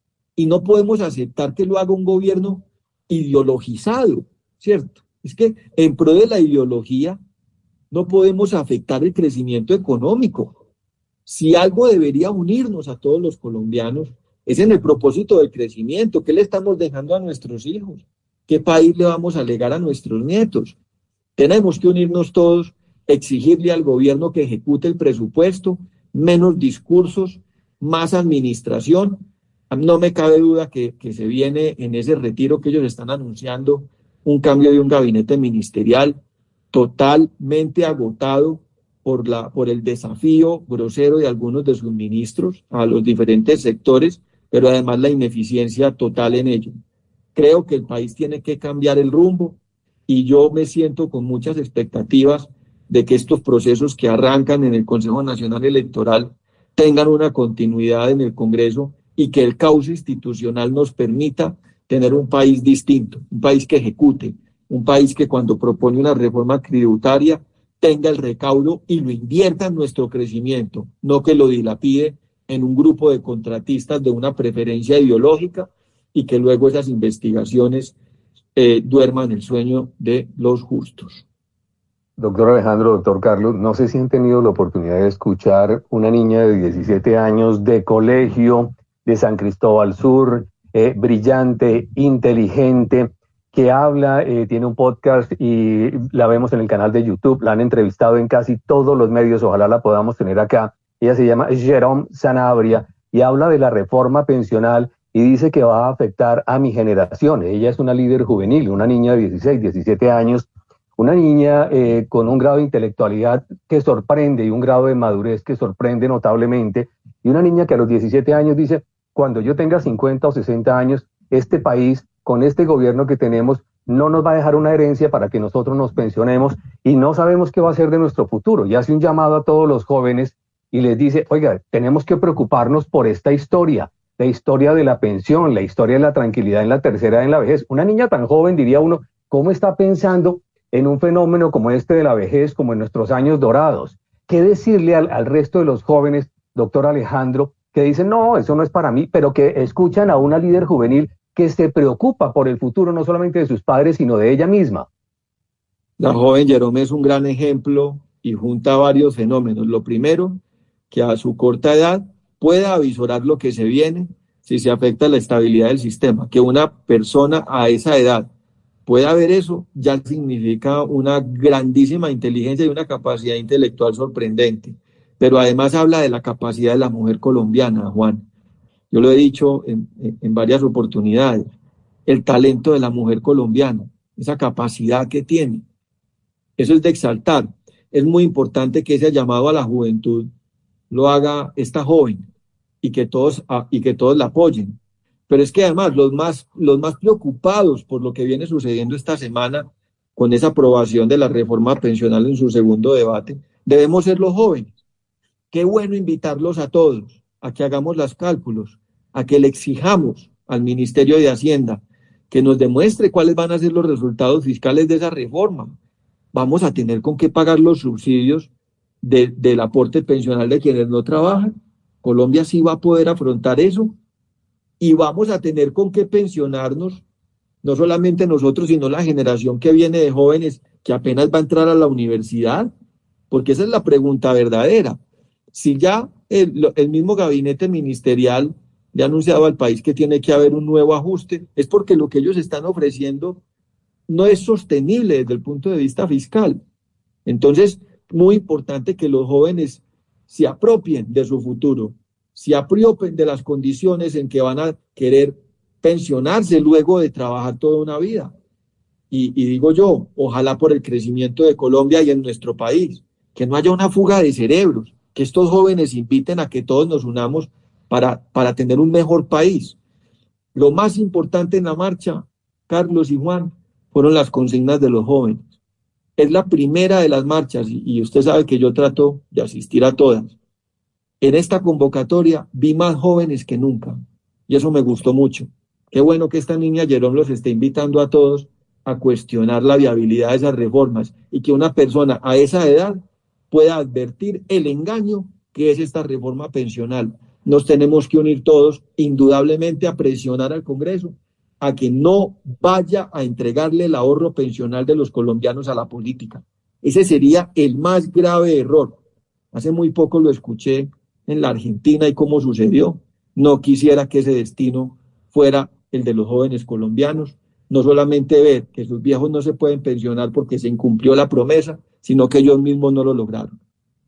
y no podemos aceptar que lo haga un gobierno ideologizado, ¿cierto? Es que en pro de la ideología no podemos afectar el crecimiento económico. Si algo debería unirnos a todos los colombianos es en el propósito del crecimiento. ¿Qué le estamos dejando a nuestros hijos? ¿Qué país le vamos a legar a nuestros nietos? Tenemos que unirnos todos, exigirle al gobierno que ejecute el presupuesto, menos discursos, más administración. No me cabe duda que, que se viene en ese retiro que ellos están anunciando un cambio de un gabinete ministerial totalmente agotado por, la, por el desafío grosero de algunos de sus ministros a los diferentes sectores, pero además la ineficiencia total en ello. Creo que el país tiene que cambiar el rumbo y yo me siento con muchas expectativas de que estos procesos que arrancan en el Consejo Nacional Electoral tengan una continuidad en el Congreso y que el cauce institucional nos permita tener un país distinto, un país que ejecute, un país que cuando propone una reforma tributaria tenga el recaudo y lo invierta en nuestro crecimiento, no que lo dilapide en un grupo de contratistas de una preferencia ideológica y que luego esas investigaciones eh, duerman el sueño de los justos. Doctor Alejandro, doctor Carlos, no sé si han tenido la oportunidad de escuchar una niña de diecisiete años de colegio de San Cristóbal Sur, eh, brillante, inteligente, que habla, eh, tiene un podcast y la vemos en el canal de YouTube, la han entrevistado en casi todos los medios, ojalá la podamos tener acá. Ella se llama Jerome Sanabria y habla de la reforma pensional y dice que va a afectar a mi generación. Ella es una líder juvenil, una niña de dieciséis, diecisiete años, una niña eh, con un grado de intelectualidad que sorprende y un grado de madurez que sorprende notablemente, y una niña que a los diecisiete años dice, cuando yo tenga cincuenta o sesenta años, este país, con este gobierno que tenemos, no nos va a dejar una herencia para que nosotros nos pensionemos y no sabemos qué va a ser de nuestro futuro. Y hace un llamado a todos los jóvenes y les dice, oiga, tenemos que preocuparnos por esta historia, la historia de la pensión, la historia de la tranquilidad en la tercera edad, en la vejez. Una niña tan joven, diría uno, ¿Cómo está pensando en un fenómeno como este de la vejez, como en nuestros años dorados? ¿Qué decirle al, al resto de los jóvenes, doctor Alejandro, que dicen, no, eso no es para mí, pero que escuchan a una líder juvenil que se preocupa por el futuro no solamente de sus padres, sino de ella misma? La joven Jerome es un gran ejemplo y junta varios fenómenos. Lo primero, que a su corta edad pueda avisorar lo que se viene si se afecta la estabilidad del sistema. Que una persona a esa edad pueda ver eso ya significa una grandísima inteligencia y una capacidad intelectual sorprendente. Pero además habla de la capacidad de la mujer colombiana, Juan. Yo lo he dicho en, en varias oportunidades. El talento de la mujer colombiana, esa capacidad que tiene. Eso es de exaltar. Es muy importante que ese llamado a la juventud lo haga esta joven y que todos, y que todos la apoyen. Pero es que además los más, los más preocupados por lo que viene sucediendo esta semana con esa aprobación de la reforma pensional en su segundo debate, debemos ser los jóvenes. Qué bueno invitarlos a todos a que hagamos los cálculos, a que le exijamos al Ministerio de Hacienda que nos demuestre cuáles van a ser los resultados fiscales de esa reforma. Vamos a tener con qué pagar los subsidios de, del aporte pensional de quienes no trabajan. Colombia sí va a poder afrontar eso y vamos a tener con qué pensionarnos, no solamente nosotros, sino la generación que viene de jóvenes que apenas va a entrar a la universidad, porque esa es la pregunta verdadera. Si ya el, el mismo gabinete ministerial le ha anunciado al país que tiene que haber un nuevo ajuste, es porque lo que ellos están ofreciendo no es sostenible desde el punto de vista fiscal. Entonces, muy importante que los jóvenes se apropien de su futuro, se apropien de las condiciones en que van a querer pensionarse luego de trabajar toda una vida. Y, y digo yo, ojalá por el crecimiento de Colombia y en nuestro país, que no haya una fuga de cerebros, que estos jóvenes inviten a que todos nos unamos para, para tener un mejor país. Lo más importante en la marcha, Carlos y Juan, fueron las consignas de los jóvenes. Es la primera de las marchas y, y usted sabe que yo trato de asistir a todas. En esta convocatoria vi más jóvenes que nunca y eso me gustó mucho. Qué bueno que esta niña Jerome los esté invitando a todos a cuestionar la viabilidad de esas reformas y que una persona a esa edad pueda advertir el engaño que es esta reforma pensional. Nos tenemos que unir todos, indudablemente, a presionar al Congreso a que no vaya a entregarle el ahorro pensional de los colombianos a la política. Ese sería el más grave error. Hace muy poco lo escuché en la Argentina y cómo sucedió. No quisiera que ese destino fuera el de los jóvenes colombianos. No solamente ver que sus viejos no se pueden pensionar porque se incumplió la promesa, sino que ellos mismos no lo lograron.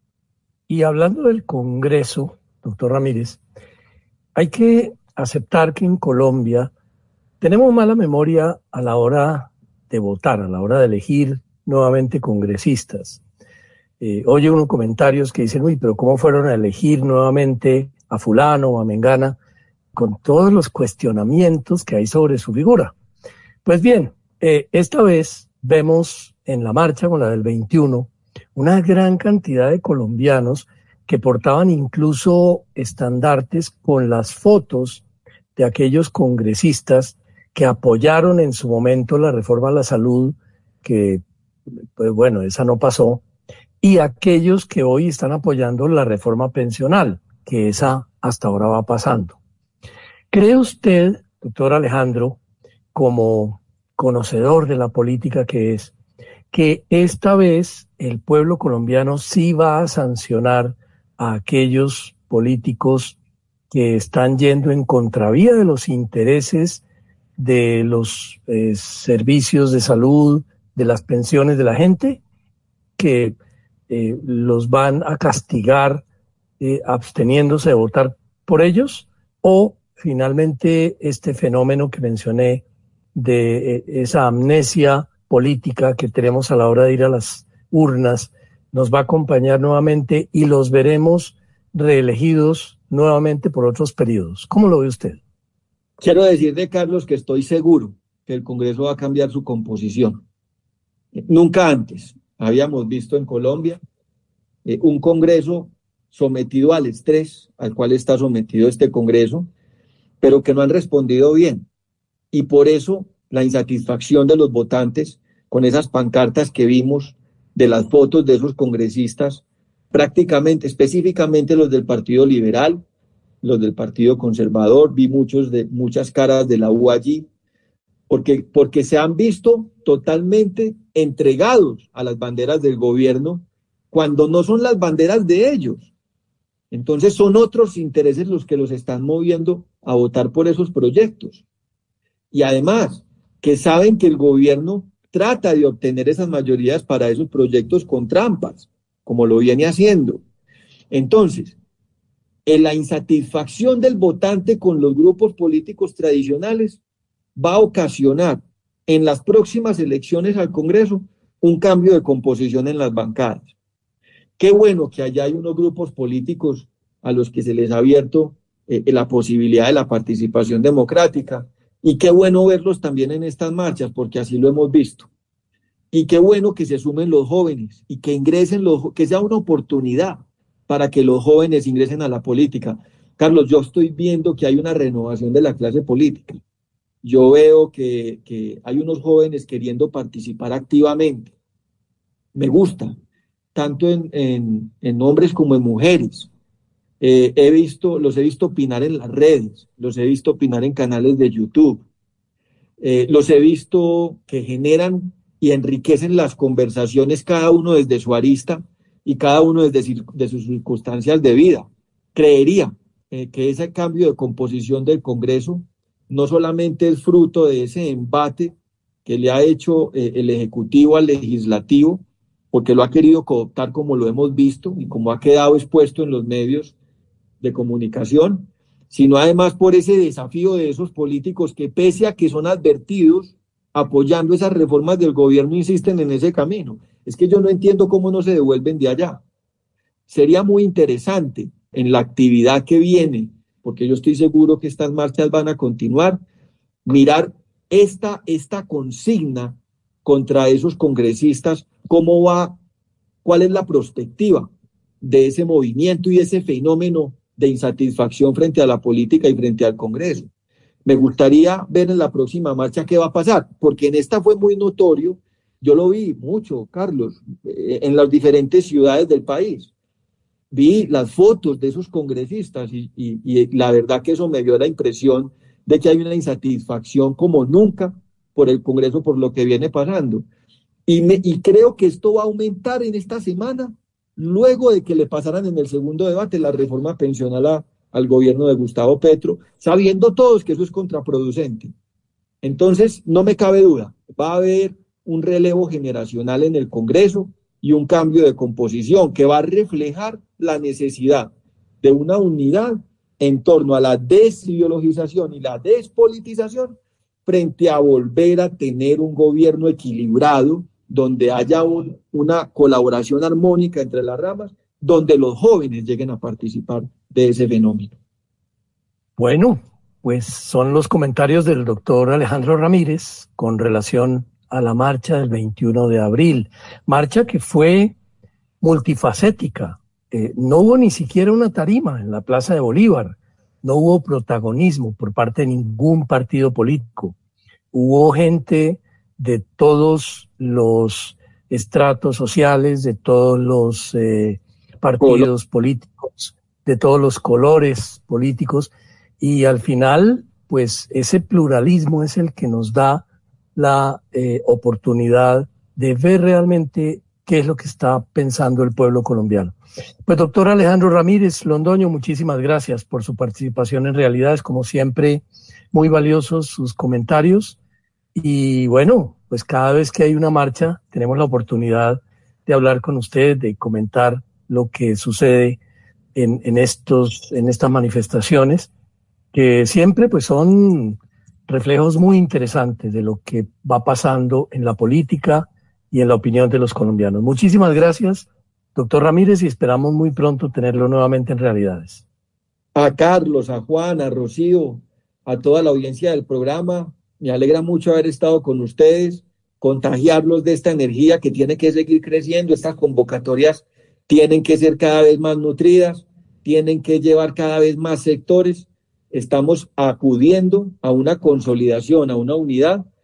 Y hablando del Congreso, doctor Ramírez, hay que aceptar que en Colombia tenemos mala memoria a la hora de votar, a la hora de elegir nuevamente congresistas. Eh, oye unos comentarios que dicen, uy, pero ¿cómo fueron a elegir nuevamente a fulano o a mengana con todos los cuestionamientos que hay sobre su figura? Pues bien, eh, esta vez vemos en la marcha con la del veintiuno una gran cantidad de colombianos que portaban incluso estandartes con las fotos de aquellos congresistas que apoyaron en su momento la reforma a la salud, que, pues bueno, esa no pasó, y aquellos que hoy están apoyando la reforma pensional, que esa hasta ahora va pasando. ¿Cree usted, doctor Alejandro, como conocedor de la política que es, que esta vez el pueblo colombiano sí va a sancionar a aquellos políticos que están yendo en contravía de los intereses de los eh, servicios de salud, de las pensiones de la gente, que eh, los van a castigar eh, absteniéndose de votar por ellos? ¿O finalmente este fenómeno que mencioné de eh, esa amnesia política que tenemos a la hora de ir a las urnas nos va a acompañar nuevamente y los veremos reelegidos nuevamente por otros periodos? ¿Cómo lo ve usted? Quiero decirle, Carlos, que estoy seguro que el Congreso va a cambiar su composición. Nunca antes habíamos visto en Colombia eh, un Congreso sometido al estrés al cual está sometido este Congreso, pero que no han respondido bien. Y por eso la insatisfacción de los votantes con esas pancartas que vimos de las fotos de esos congresistas, prácticamente, específicamente los del Partido Liberal, los del Partido Conservador, vi muchos de, muchas caras de la U allí, porque, porque se han visto totalmente entregados a las banderas del gobierno cuando no son las banderas de ellos. Entonces son otros intereses los que los están moviendo a votar por esos proyectos. Y además, que saben que el gobierno trata de obtener esas mayorías para esos proyectos con trampas, como lo viene haciendo. Entonces, en la insatisfacción del votante con los grupos políticos tradicionales va a ocasionar en las próximas elecciones al Congreso un cambio de composición en las bancadas. Qué bueno que allá hay unos grupos políticos a los que se les ha abierto eh, la posibilidad de la participación democrática, y qué bueno verlos también en estas marchas, porque así lo hemos visto. Y qué bueno que se sumen los jóvenes y que ingresen los, que sea una oportunidad para que los jóvenes ingresen a la política. Carlos, yo estoy viendo que hay una renovación de la clase política. Yo veo que, que hay unos jóvenes queriendo participar activamente. Me gusta, tanto en, en, en hombres como en mujeres. Eh, he visto, los he visto opinar en las redes, los he visto opinar en canales de YouTube, eh, los he visto que generan y enriquecen las conversaciones cada uno desde su arista y cada uno desde de sus circunstancias de vida. Creería eh, que ese cambio de composición del Congreso no solamente es fruto de ese embate que le ha hecho eh, el Ejecutivo al Legislativo, porque lo ha querido cooptar como lo hemos visto y como ha quedado expuesto en los medios de comunicación, sino además por ese desafío de esos políticos que, pese a que son advertidos apoyando esas reformas del gobierno, insisten en ese camino. Es que yo no entiendo cómo no se devuelven de allá. Sería muy interesante en la actividad que viene, porque yo estoy seguro que estas marchas van a continuar, mirar esta, esta consigna contra esos congresistas, cómo va, cuál es la perspectiva de ese movimiento y ese fenómeno de insatisfacción frente a la política y frente al Congreso. Me gustaría ver en la próxima marcha qué va a pasar, porque en esta fue muy notorio, yo lo vi mucho, Carlos, en las diferentes ciudades del país. Vi las fotos de esos congresistas y, y, y la verdad que eso me dio la impresión de que hay una insatisfacción como nunca por el Congreso, por lo que viene pasando. Y, me, y creo que esto va a aumentar en esta semana, luego de que le pasaran en el segundo debate la reforma pensional a, al gobierno de Gustavo Petro, sabiendo todos que eso es contraproducente. Entonces, no me cabe duda, va a haber un relevo generacional en el Congreso y un cambio de composición que va a reflejar la necesidad de una unidad en torno a la desideologización y la despolitización frente a volver a tener un gobierno equilibrado, donde haya un, una colaboración armónica entre las ramas, donde los jóvenes lleguen a participar de ese fenómeno. Bueno, pues son los comentarios del doctor Alejandro Ramírez con relación a la marcha del veintiuno de abril, marcha que fue multifacética. Eh, no hubo ni siquiera una tarima en la Plaza de Bolívar, no hubo protagonismo por parte de ningún partido político. Hubo gente de todos los estratos sociales, de todos los eh, partidos políticos, de todos los colores políticos, y al final, pues ese pluralismo es el que nos da la eh, oportunidad de ver realmente qué es lo que está pensando el pueblo colombiano. Pues doctor Alejandro Ramírez Londoño, muchísimas gracias por su participación en Realidades, como siempre, muy valiosos sus comentarios. Y bueno, pues cada vez que hay una marcha tenemos la oportunidad de hablar con usted, de comentar lo que sucede en, en, estos, en estas manifestaciones, que siempre pues son reflejos muy interesantes de lo que va pasando en la política y en la opinión de los colombianos. Muchísimas gracias, doctor Ramírez, y esperamos muy pronto tenerlo nuevamente en Realidades. A Carlos, a Juan, a Rocío, a toda la audiencia del programa, me alegra mucho haber estado con ustedes, contagiarlos de esta energía que tiene que seguir creciendo. Estas convocatorias tienen que ser cada vez más nutridas, tienen que llevar cada vez más sectores. Estamos acudiendo a una consolidación, a una unidad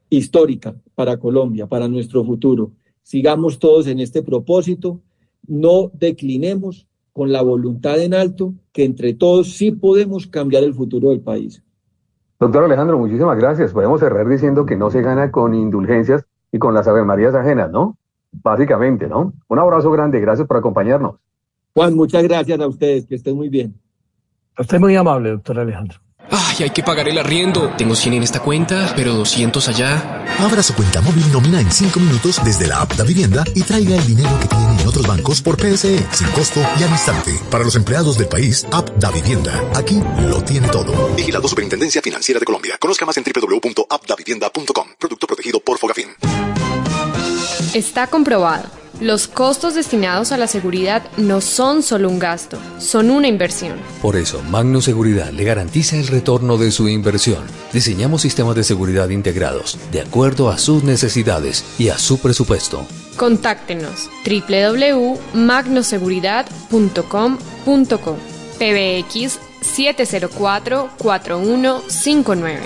histórica para Colombia, para nuestro futuro. Sigamos todos en este propósito, no declinemos, con la voluntad en alto, que entre todos sí podemos cambiar el futuro del país. Doctor Alejandro, muchísimas gracias. Podemos cerrar diciendo que no se gana con indulgencias y con las avemarías ajenas, ¿no? Básicamente, ¿no? Un abrazo grande, gracias por acompañarnos. Juan, muchas gracias a ustedes, que estén muy bien. Usted es muy amable, doctor Alejandro. Ay, hay que pagar el arriendo. Tengo cien en esta cuenta, pero doscientos allá. Abra su cuenta móvil Nómina en cinco minutos desde la app Davivienda y traiga el dinero que tiene en otros bancos por P S E, sin costo y al instante. Para los empleados del país, app Davivienda. Aquí lo tiene todo. Vigilado Superintendencia Financiera de Colombia. Conozca más en doble u doble u doble u punto app davivienda punto com. Producto protegido por Fogafín. Está comprobado. Los costos destinados a la seguridad no son solo un gasto, son una inversión. Por eso, Magno Seguridad le garantiza el retorno de su inversión. Diseñamos sistemas de seguridad integrados, de acuerdo a sus necesidades y a su presupuesto. Contáctenos doble u doble u doble u punto magnoseguridad punto com punto co, P B X siete cero cuatro, cuatro uno cinco nueve.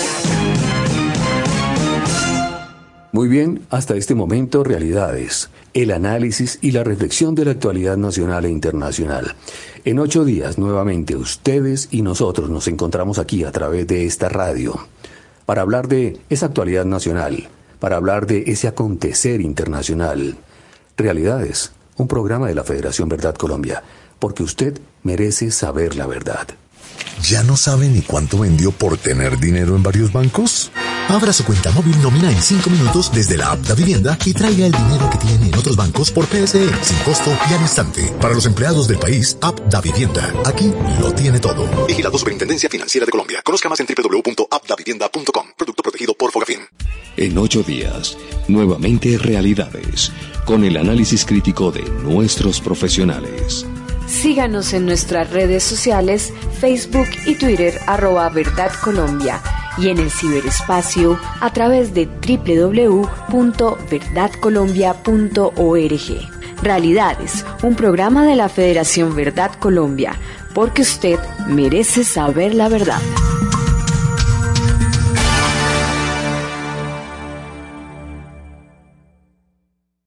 Muy bien, hasta este momento, realidades, el análisis y la reflexión de la actualidad nacional e internacional. En ocho días, nuevamente, ustedes y nosotros nos encontramos aquí a través de esta radio para hablar de esa actualidad nacional, para hablar de ese acontecer internacional. Realidades, un programa de la Federación Verdad Colombia, porque usted merece saber la verdad. ¿Ya no sabe ni cuánto vendió por tener dinero en varios bancos? Abra su cuenta móvil Nómina en cinco minutos desde la app Davivienda y traiga el dinero que tiene en otros bancos por P S E, sin costo y al instante. Para los empleados del país, app Davivienda. Aquí lo tiene todo. Vigilado Superintendencia Financiera de Colombia. Conozca más en doble u doble u doble u punto app davivienda punto com. Producto protegido por Fogafín. En ocho días, nuevamente realidades, con el análisis crítico de nuestros profesionales. Síganos en nuestras redes sociales, Facebook y Twitter, arroba Verdad Colombia, y en el ciberespacio a través de doble u doble u doble u punto verdad colombia punto org. Realidades, un programa de la Federación Verdad Colombia, porque usted merece saber la verdad.